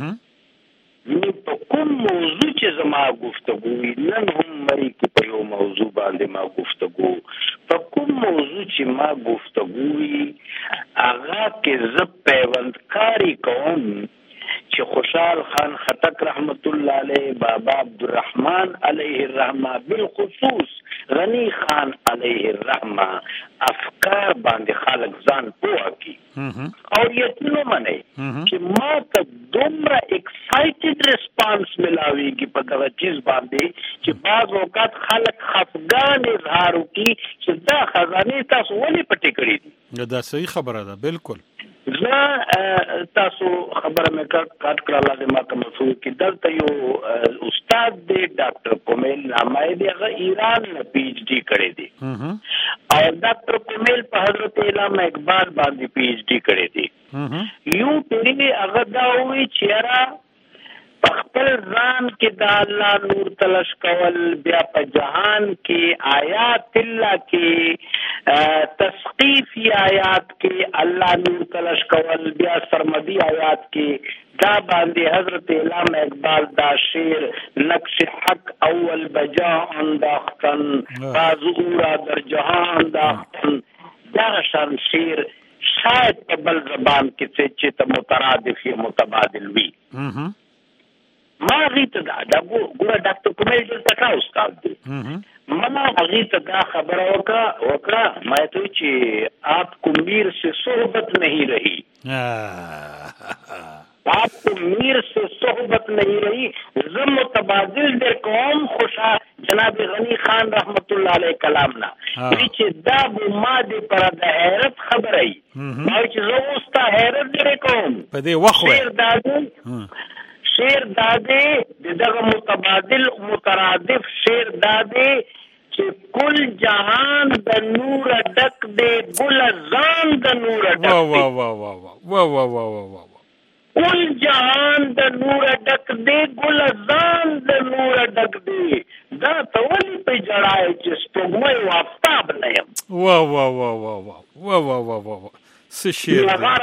نو په کوم موضوع چې زما گفتگو نن هم مری کې په یو موضوع باندې ما گفتگو، په کوم موضوع چې ما گفتگو هغه کې زه پیوندکاری کوم چې خوشحال خان خټک رحمت الله علیه، بابا عبدالرحمن علیه الرحمه، بالخصوص غنی خان علیه الرحمه افکار باندې خلک ځان پوه کی او یقینو منئ چې ما ته دومره ایکسایټډ ریسپانس ملاویږي په دغه چیز باندې چې بعض اوقات خلک خفګان اظهار وکړي چې دا خزانه تاسو ولې پټې کړې دي. دا صحیح خبره ده. بالکل زه تاسو خبره مې کاټ کړه، لازم ما ته مسؤل کې دلته یو استاد دی ډاکټر کومیل نامه دی، هغه ایران نه پی ایچ ډي کړی دی او ډاکټر کومیل په حضرت علامه اقبال باندې پی ایچ ډي کړی دی. یو پیری هغه دا وی چې خپل ځان کې د الله نور تلش کول، بیا په جهان کې آیات الله کې تسقیفی آیات کې الله نور تلش کول، بیا سرمدی آیات کې دا باندې حضرت علامه اقبال دا شعر نقش حق اول بجا انداختن بازورا در جهان انداختن، دا شان شعر شاید په بل زبان کې چې مترادف یا متبادل وي. ما غیت دا ګوره ډاکټر کومیل ډېر تکړه استاد دی، ما غیت دا خبره وکړه ما ته چې آپ کو میر سے صحبت نہیں رہی، آپ کو میر سے صحبت نہیں رہی، زم متبادل در قوم خوشا جناب غنی خان رحمت الله علیه کلامنا چې دا به ما دې پر د حیرت خبره ای ما چې زه اوس ته حیرت در قوم په دې وخت شعر دادے دغه متبادل مترادف شعر دادے چې کل جهان د نور ډک دے ګل ځان د نور ډک واو واو واو واو واو واو واو کل جهان د نور ډک دے ګل ځان د نور ډک دے دا تولی په جړای چې سپوږمۍ او آفتاب نه یم. واو واو واو واو واو واو واو څه شعر هغه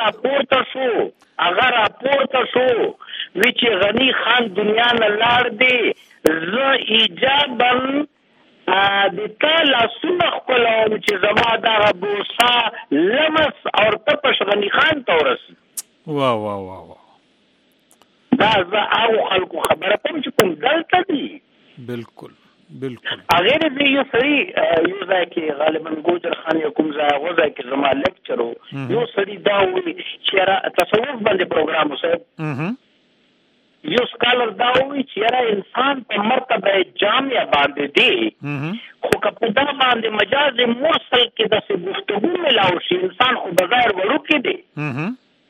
راپورته شو وی چې غنی خان دنیا نه لاړ دی، زه ایجابن د تعالی سنخ کولم چې زما دا بوسا لمس او تپش غنی خان تورس واه واه واه واه دا زه او خلکو خبره کوم چې کوم دلته دي بالکل بالکل اغیر دې یو سړي یو ځای کې غالبا ګوجر خان کوم ځای وځای کې زما لیکچر یو سړي دا وی چې تصوف باندې پروګرام وسه یو سکالر دا وی چې انسان په مرتبه جامع باندې دی خو که دا باندې مجاز مرسل کې د گفتگو ملاو شي انسان خو بظاهر ورو کې دی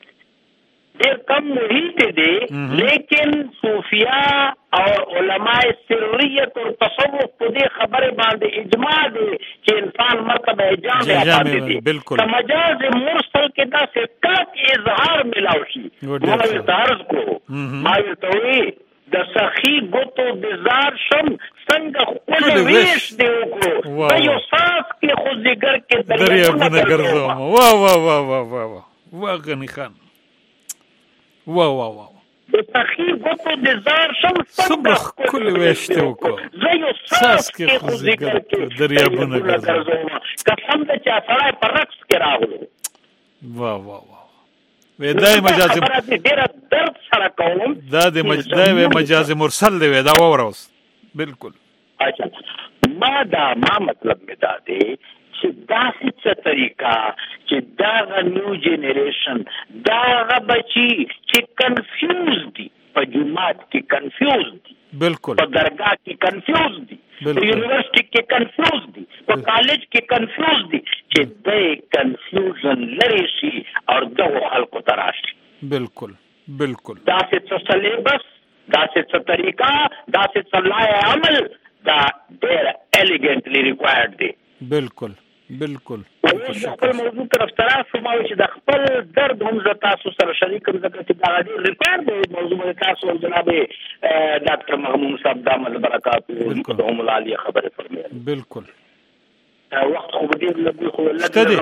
ډېر کم محیط دی لیکن صوفیاء او علماء سریت او تصوف په دې خبره باندې اجماع دی چې انسان مرتبه جامع باندې دی که مجاز مرسل کې دا سکات اظهار ملاو شي ما تعرض کو ما ورته د سخی ګوتو بزار شم څنګه خپل ویش دی وکړو په یو ساس کې خو ذکر کې دریابونه ګرځوم واه واه واه واه واه واه غنی خان واه واه واه د سخی ګوتو بزار شم څنګه خپل ویش دی وکړو زه یو ساس کې خو ذکر کې دریابونه ګرځوم قسم ته چې سړی پر رقص کې راغلو واه واه واه ودای مجاز ډېر درد سره کوم دا د مجاز مرسل دی دا وروس بالکل اچھا ما مطلب می دا دی چې دا څه طریقہ چې دا نیو جنریشن دا بچی چې کنفیوز دي په جماعت کې کنفیوز دي بالکل په درگاه کې کنفیوز دي په یونیورسيټي کې کنفیوز دي په کالج کې کنفیوز دي چې د کنفیوژن لري شي او دغه خلکو تراشي بالکل بالکل دا څه سلیبس دا څه طریقہ دا څه لای عمل دا ډېر الیګنټلی ریکوایرډ دی بالکل بالکل خپل موضوع طرف تراسو ما چې د خپل درد هم ز تاسو سره شریکم ځکه چې دا ډېر ریکوایرډ دی موضوع تاسو جناب ډاکټر محمود صاحب دامل برکاته هم عالی خبره فرمایي بالکل وخت خو ډېر لږ خو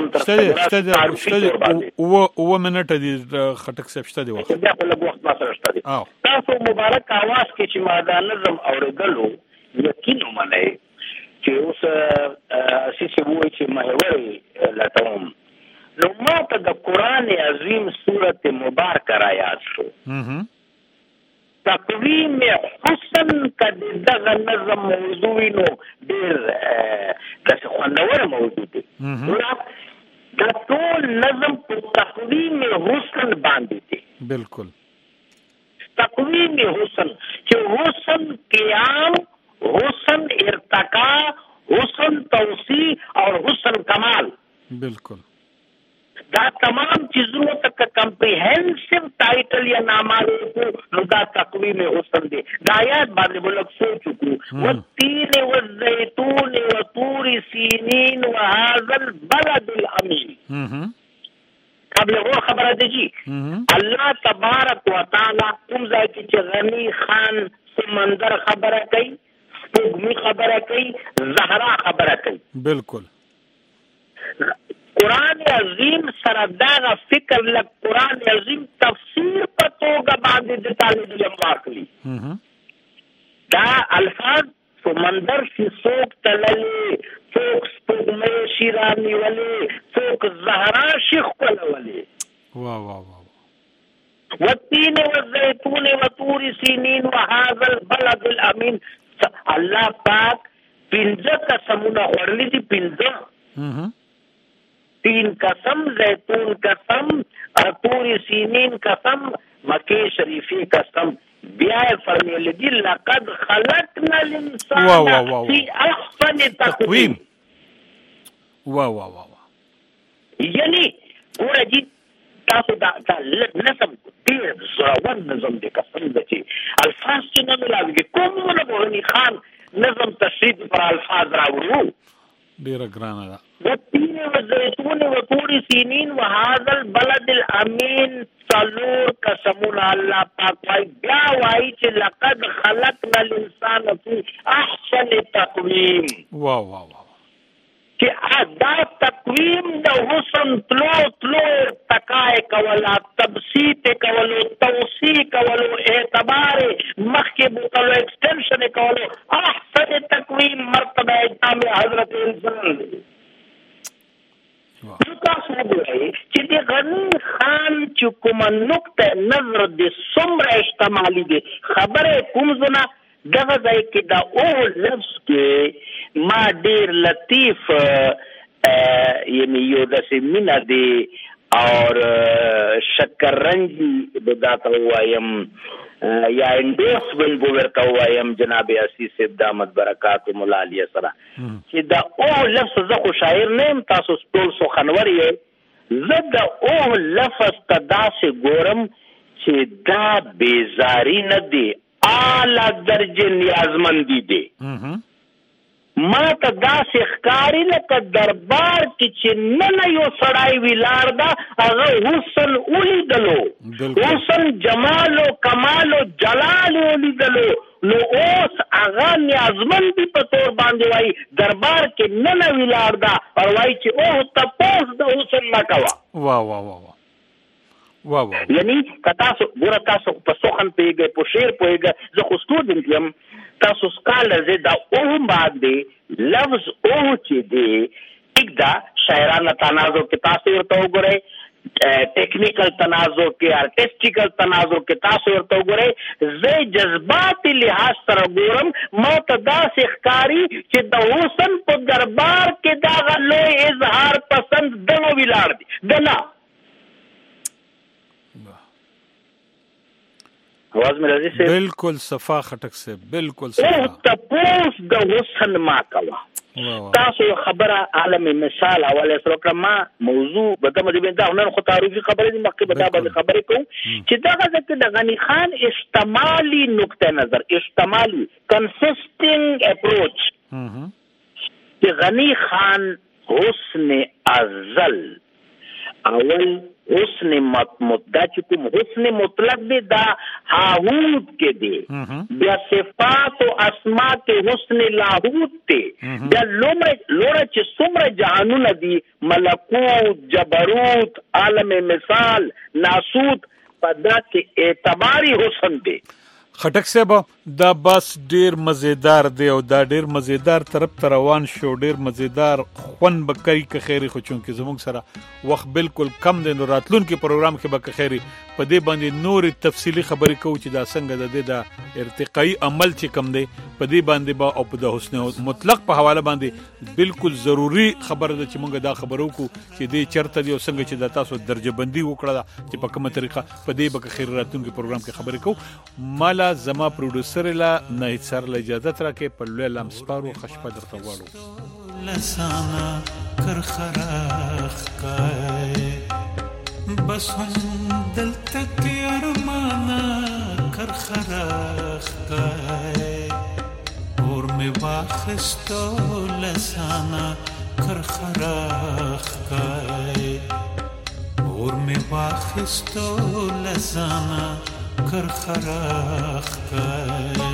لږ ستدي او منټه دي خټک صاحب ستدي وخت بیا په لږ وخت ما سره ستدي تاسو مبارک आवाज کې چې ما دا نظم اوریدلو یقین ومنئ چې اوس سیسي وایي چې محور لټوم نو ما ته د قرآن عظیم سورت مبارکه را یاد شو تقویم حسن که دغه نظم موضوعی نو ډېر داسې خوندور موضوع دی دا ټول نظم په تقویم حسن باندې دی بالکل تقویم حسن چې حسن قیام حسن ارتقا حسن توسیع اور حسن کمال بالکل دا تمام چیزوں تک کمپریہنسو ٹائٹل یا نامہ کو دا تقویم حسن دے دا آیات بعد بلک سوچ چکو والتین والزیتون وطور سینین وهذا البلد الامین قبل وہ خبر دے جی اللہ تبارک و تعالی تم ذاتی چی غنی خان سمندر خبر کئی سپوږمۍ خبره کوي زهرا خبره کوي بالکل قرآن عظیم سره دغه فکر لک قرآن عظیم تفسیر په توګه باندې د طالب علم واخلي دا الفاظ سمندر شي څوک تللی څوک سپوږمۍ شي رانیولې څوک زهرا شي ښکلولې واه واه واه والتین والزیتون وطور سینین وهذا البلد الامین الله پاک پنځه قسمونه خوړلي دي پنځه تین قسم زیتون قسم طور سینین قسم مکه شریفی قسم بیا فرمایلی دي لقد خلقنا الانسان فی احسن تقویم واه واه واه یعنی ګوره جی تاسو دا نظم ډېر زړور نظم دی قسم ده چې الفاظ چې نه ملاوي کوم نه غني خان نظم تشدید پر الفاظ راوړو ډېره ګرانه ده والتين والزيتون وطور سینین وهذا البلد الامین څلور قسمونه الله پاک وايي بیا وايي چې لقد خلقنا الانسان فی احسن تقویم واه واه واه چې دا تقویم د حسن تلو تکای کولا تبسیط کولو توسیع کولو اعتبار مخکې بوتلو ایکسټنشن کولو احسن تقویم مرتبه امام حضرت انسان دی. تاسو وګورئ چې د غني خان چې کومه نقطه نظر د څومره احتمالي دی خبره کوم زنه دغه ځای کې دا او لفظ کې ما ډېر لطیف یعنی یو داسې مینه دی اور شکرنجي بداته وایم یا انډورسمنټ به ورته وایم جناب عزیز صاحب دامت برکات مولا علی سره چې دا او لفظ زه خو شاعر نه یم تاسو ټول سخنور یې زه د او لفظ ته داسې ګورم چې دا بیزاري نه دی اعلی درجه نیازمندي دی. ما ته داسې ښکاري لکه دربار کې چې نن یو سړی ویلار ده هغه حسن ولیدلو حسن جمال و کمال و جلال ولیدلو نو اوس هغه نیازمندي په تور باندې وایي دربار کې نن ویلار ده او وایي چې اوه تپوس د حسن نه کوه. واه واه واه واه یعنی که تاسو ګوره تاسو په سخن پوهېږئ په شعر پوهېږئ زه خو سټوډنټ یم تاسو سکالر زه دا اوه باندې لفظ اوه چې دی ټیک دا شاعرانه تناظر کې تاسو ورته وګورئ ټیکنیکل تناظر کې آرټسټیکل تناظر کې تاسو ورته وګورئ زه جذباتي لحاظ سره ګورم ما ته داسې ښکاري چې د حسن په دربار کې دغه لوی اظهار پسند دغه ویلاړ دی دنه आवाज में राजी से बिल्कुल सफा खटक से बिल्कुल सफा तपोस د حسن ما کوا تاسو خبره عالم مثال حواله سره کما موضوع بدمه دې دا نن خو تعریفي خبره دې مخکې بدا باندې خبرې کوم چې دا غزه د غنی خان استعمالي نقطه نظر استعمالي کنسسټینګ اپروچ چې غنی خان حسن ازل اول حسن مدعا چې کوم حسن مطلق دی دا هاهود کې دی بیا صفات او اسماء کې حسن لاهوت دی بیا لومړی چې څومره جهانونه دي ملکوت جبروت عالم مثال ناسوت په دا کې اعتباري حسن دی. خټک صاحب دا بس ډیر مزیدار دی او دا ډیر مزیدار طرف ته روان شو ډیر مزیدار خون بکری که خیری خو چونکې زموږ سره وخت بالکل کم دی نو راتلونکي پروګرام کې به که خیری په دې باندې نورې تفصیلي خبرې کوو چې دا څنګه د دې د ارتقایي عمل چې کم دی په دې باندې به او په د حسن مطلق په حواله باندې بالکل ضروری خبره ده چې موږ دا خبرو کو چې دې چرته دی او څنګه چې دا تاسو درجه بندي وکړه چې په کومه طریقه په دې به که خیر راتلونکي پروګرام کې خبرې کوو. مالا زما پروډوسر لا نه سر له اجازه راکې په لوی لام سپارو خشپه درته غواړو لسانا کر خراخ کای بس هم دل تک ارمانا کر خراخ کای اور میں واخستو لسانا کر خراخ کای اور میں واخستو لسانا کر خراخ کای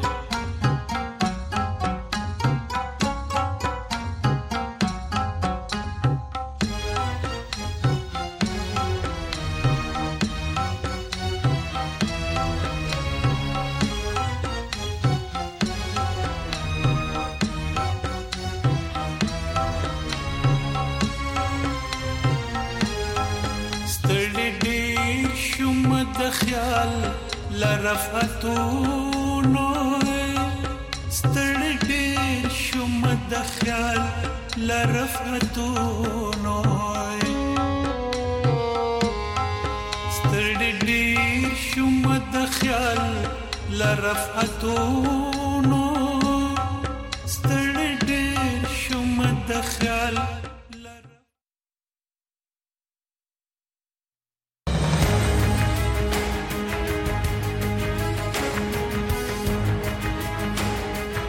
خیال لرفتونو ستړي ډېر شوم د خیال لرفتونو ستړي ډېر شوم د خیال لرفتونو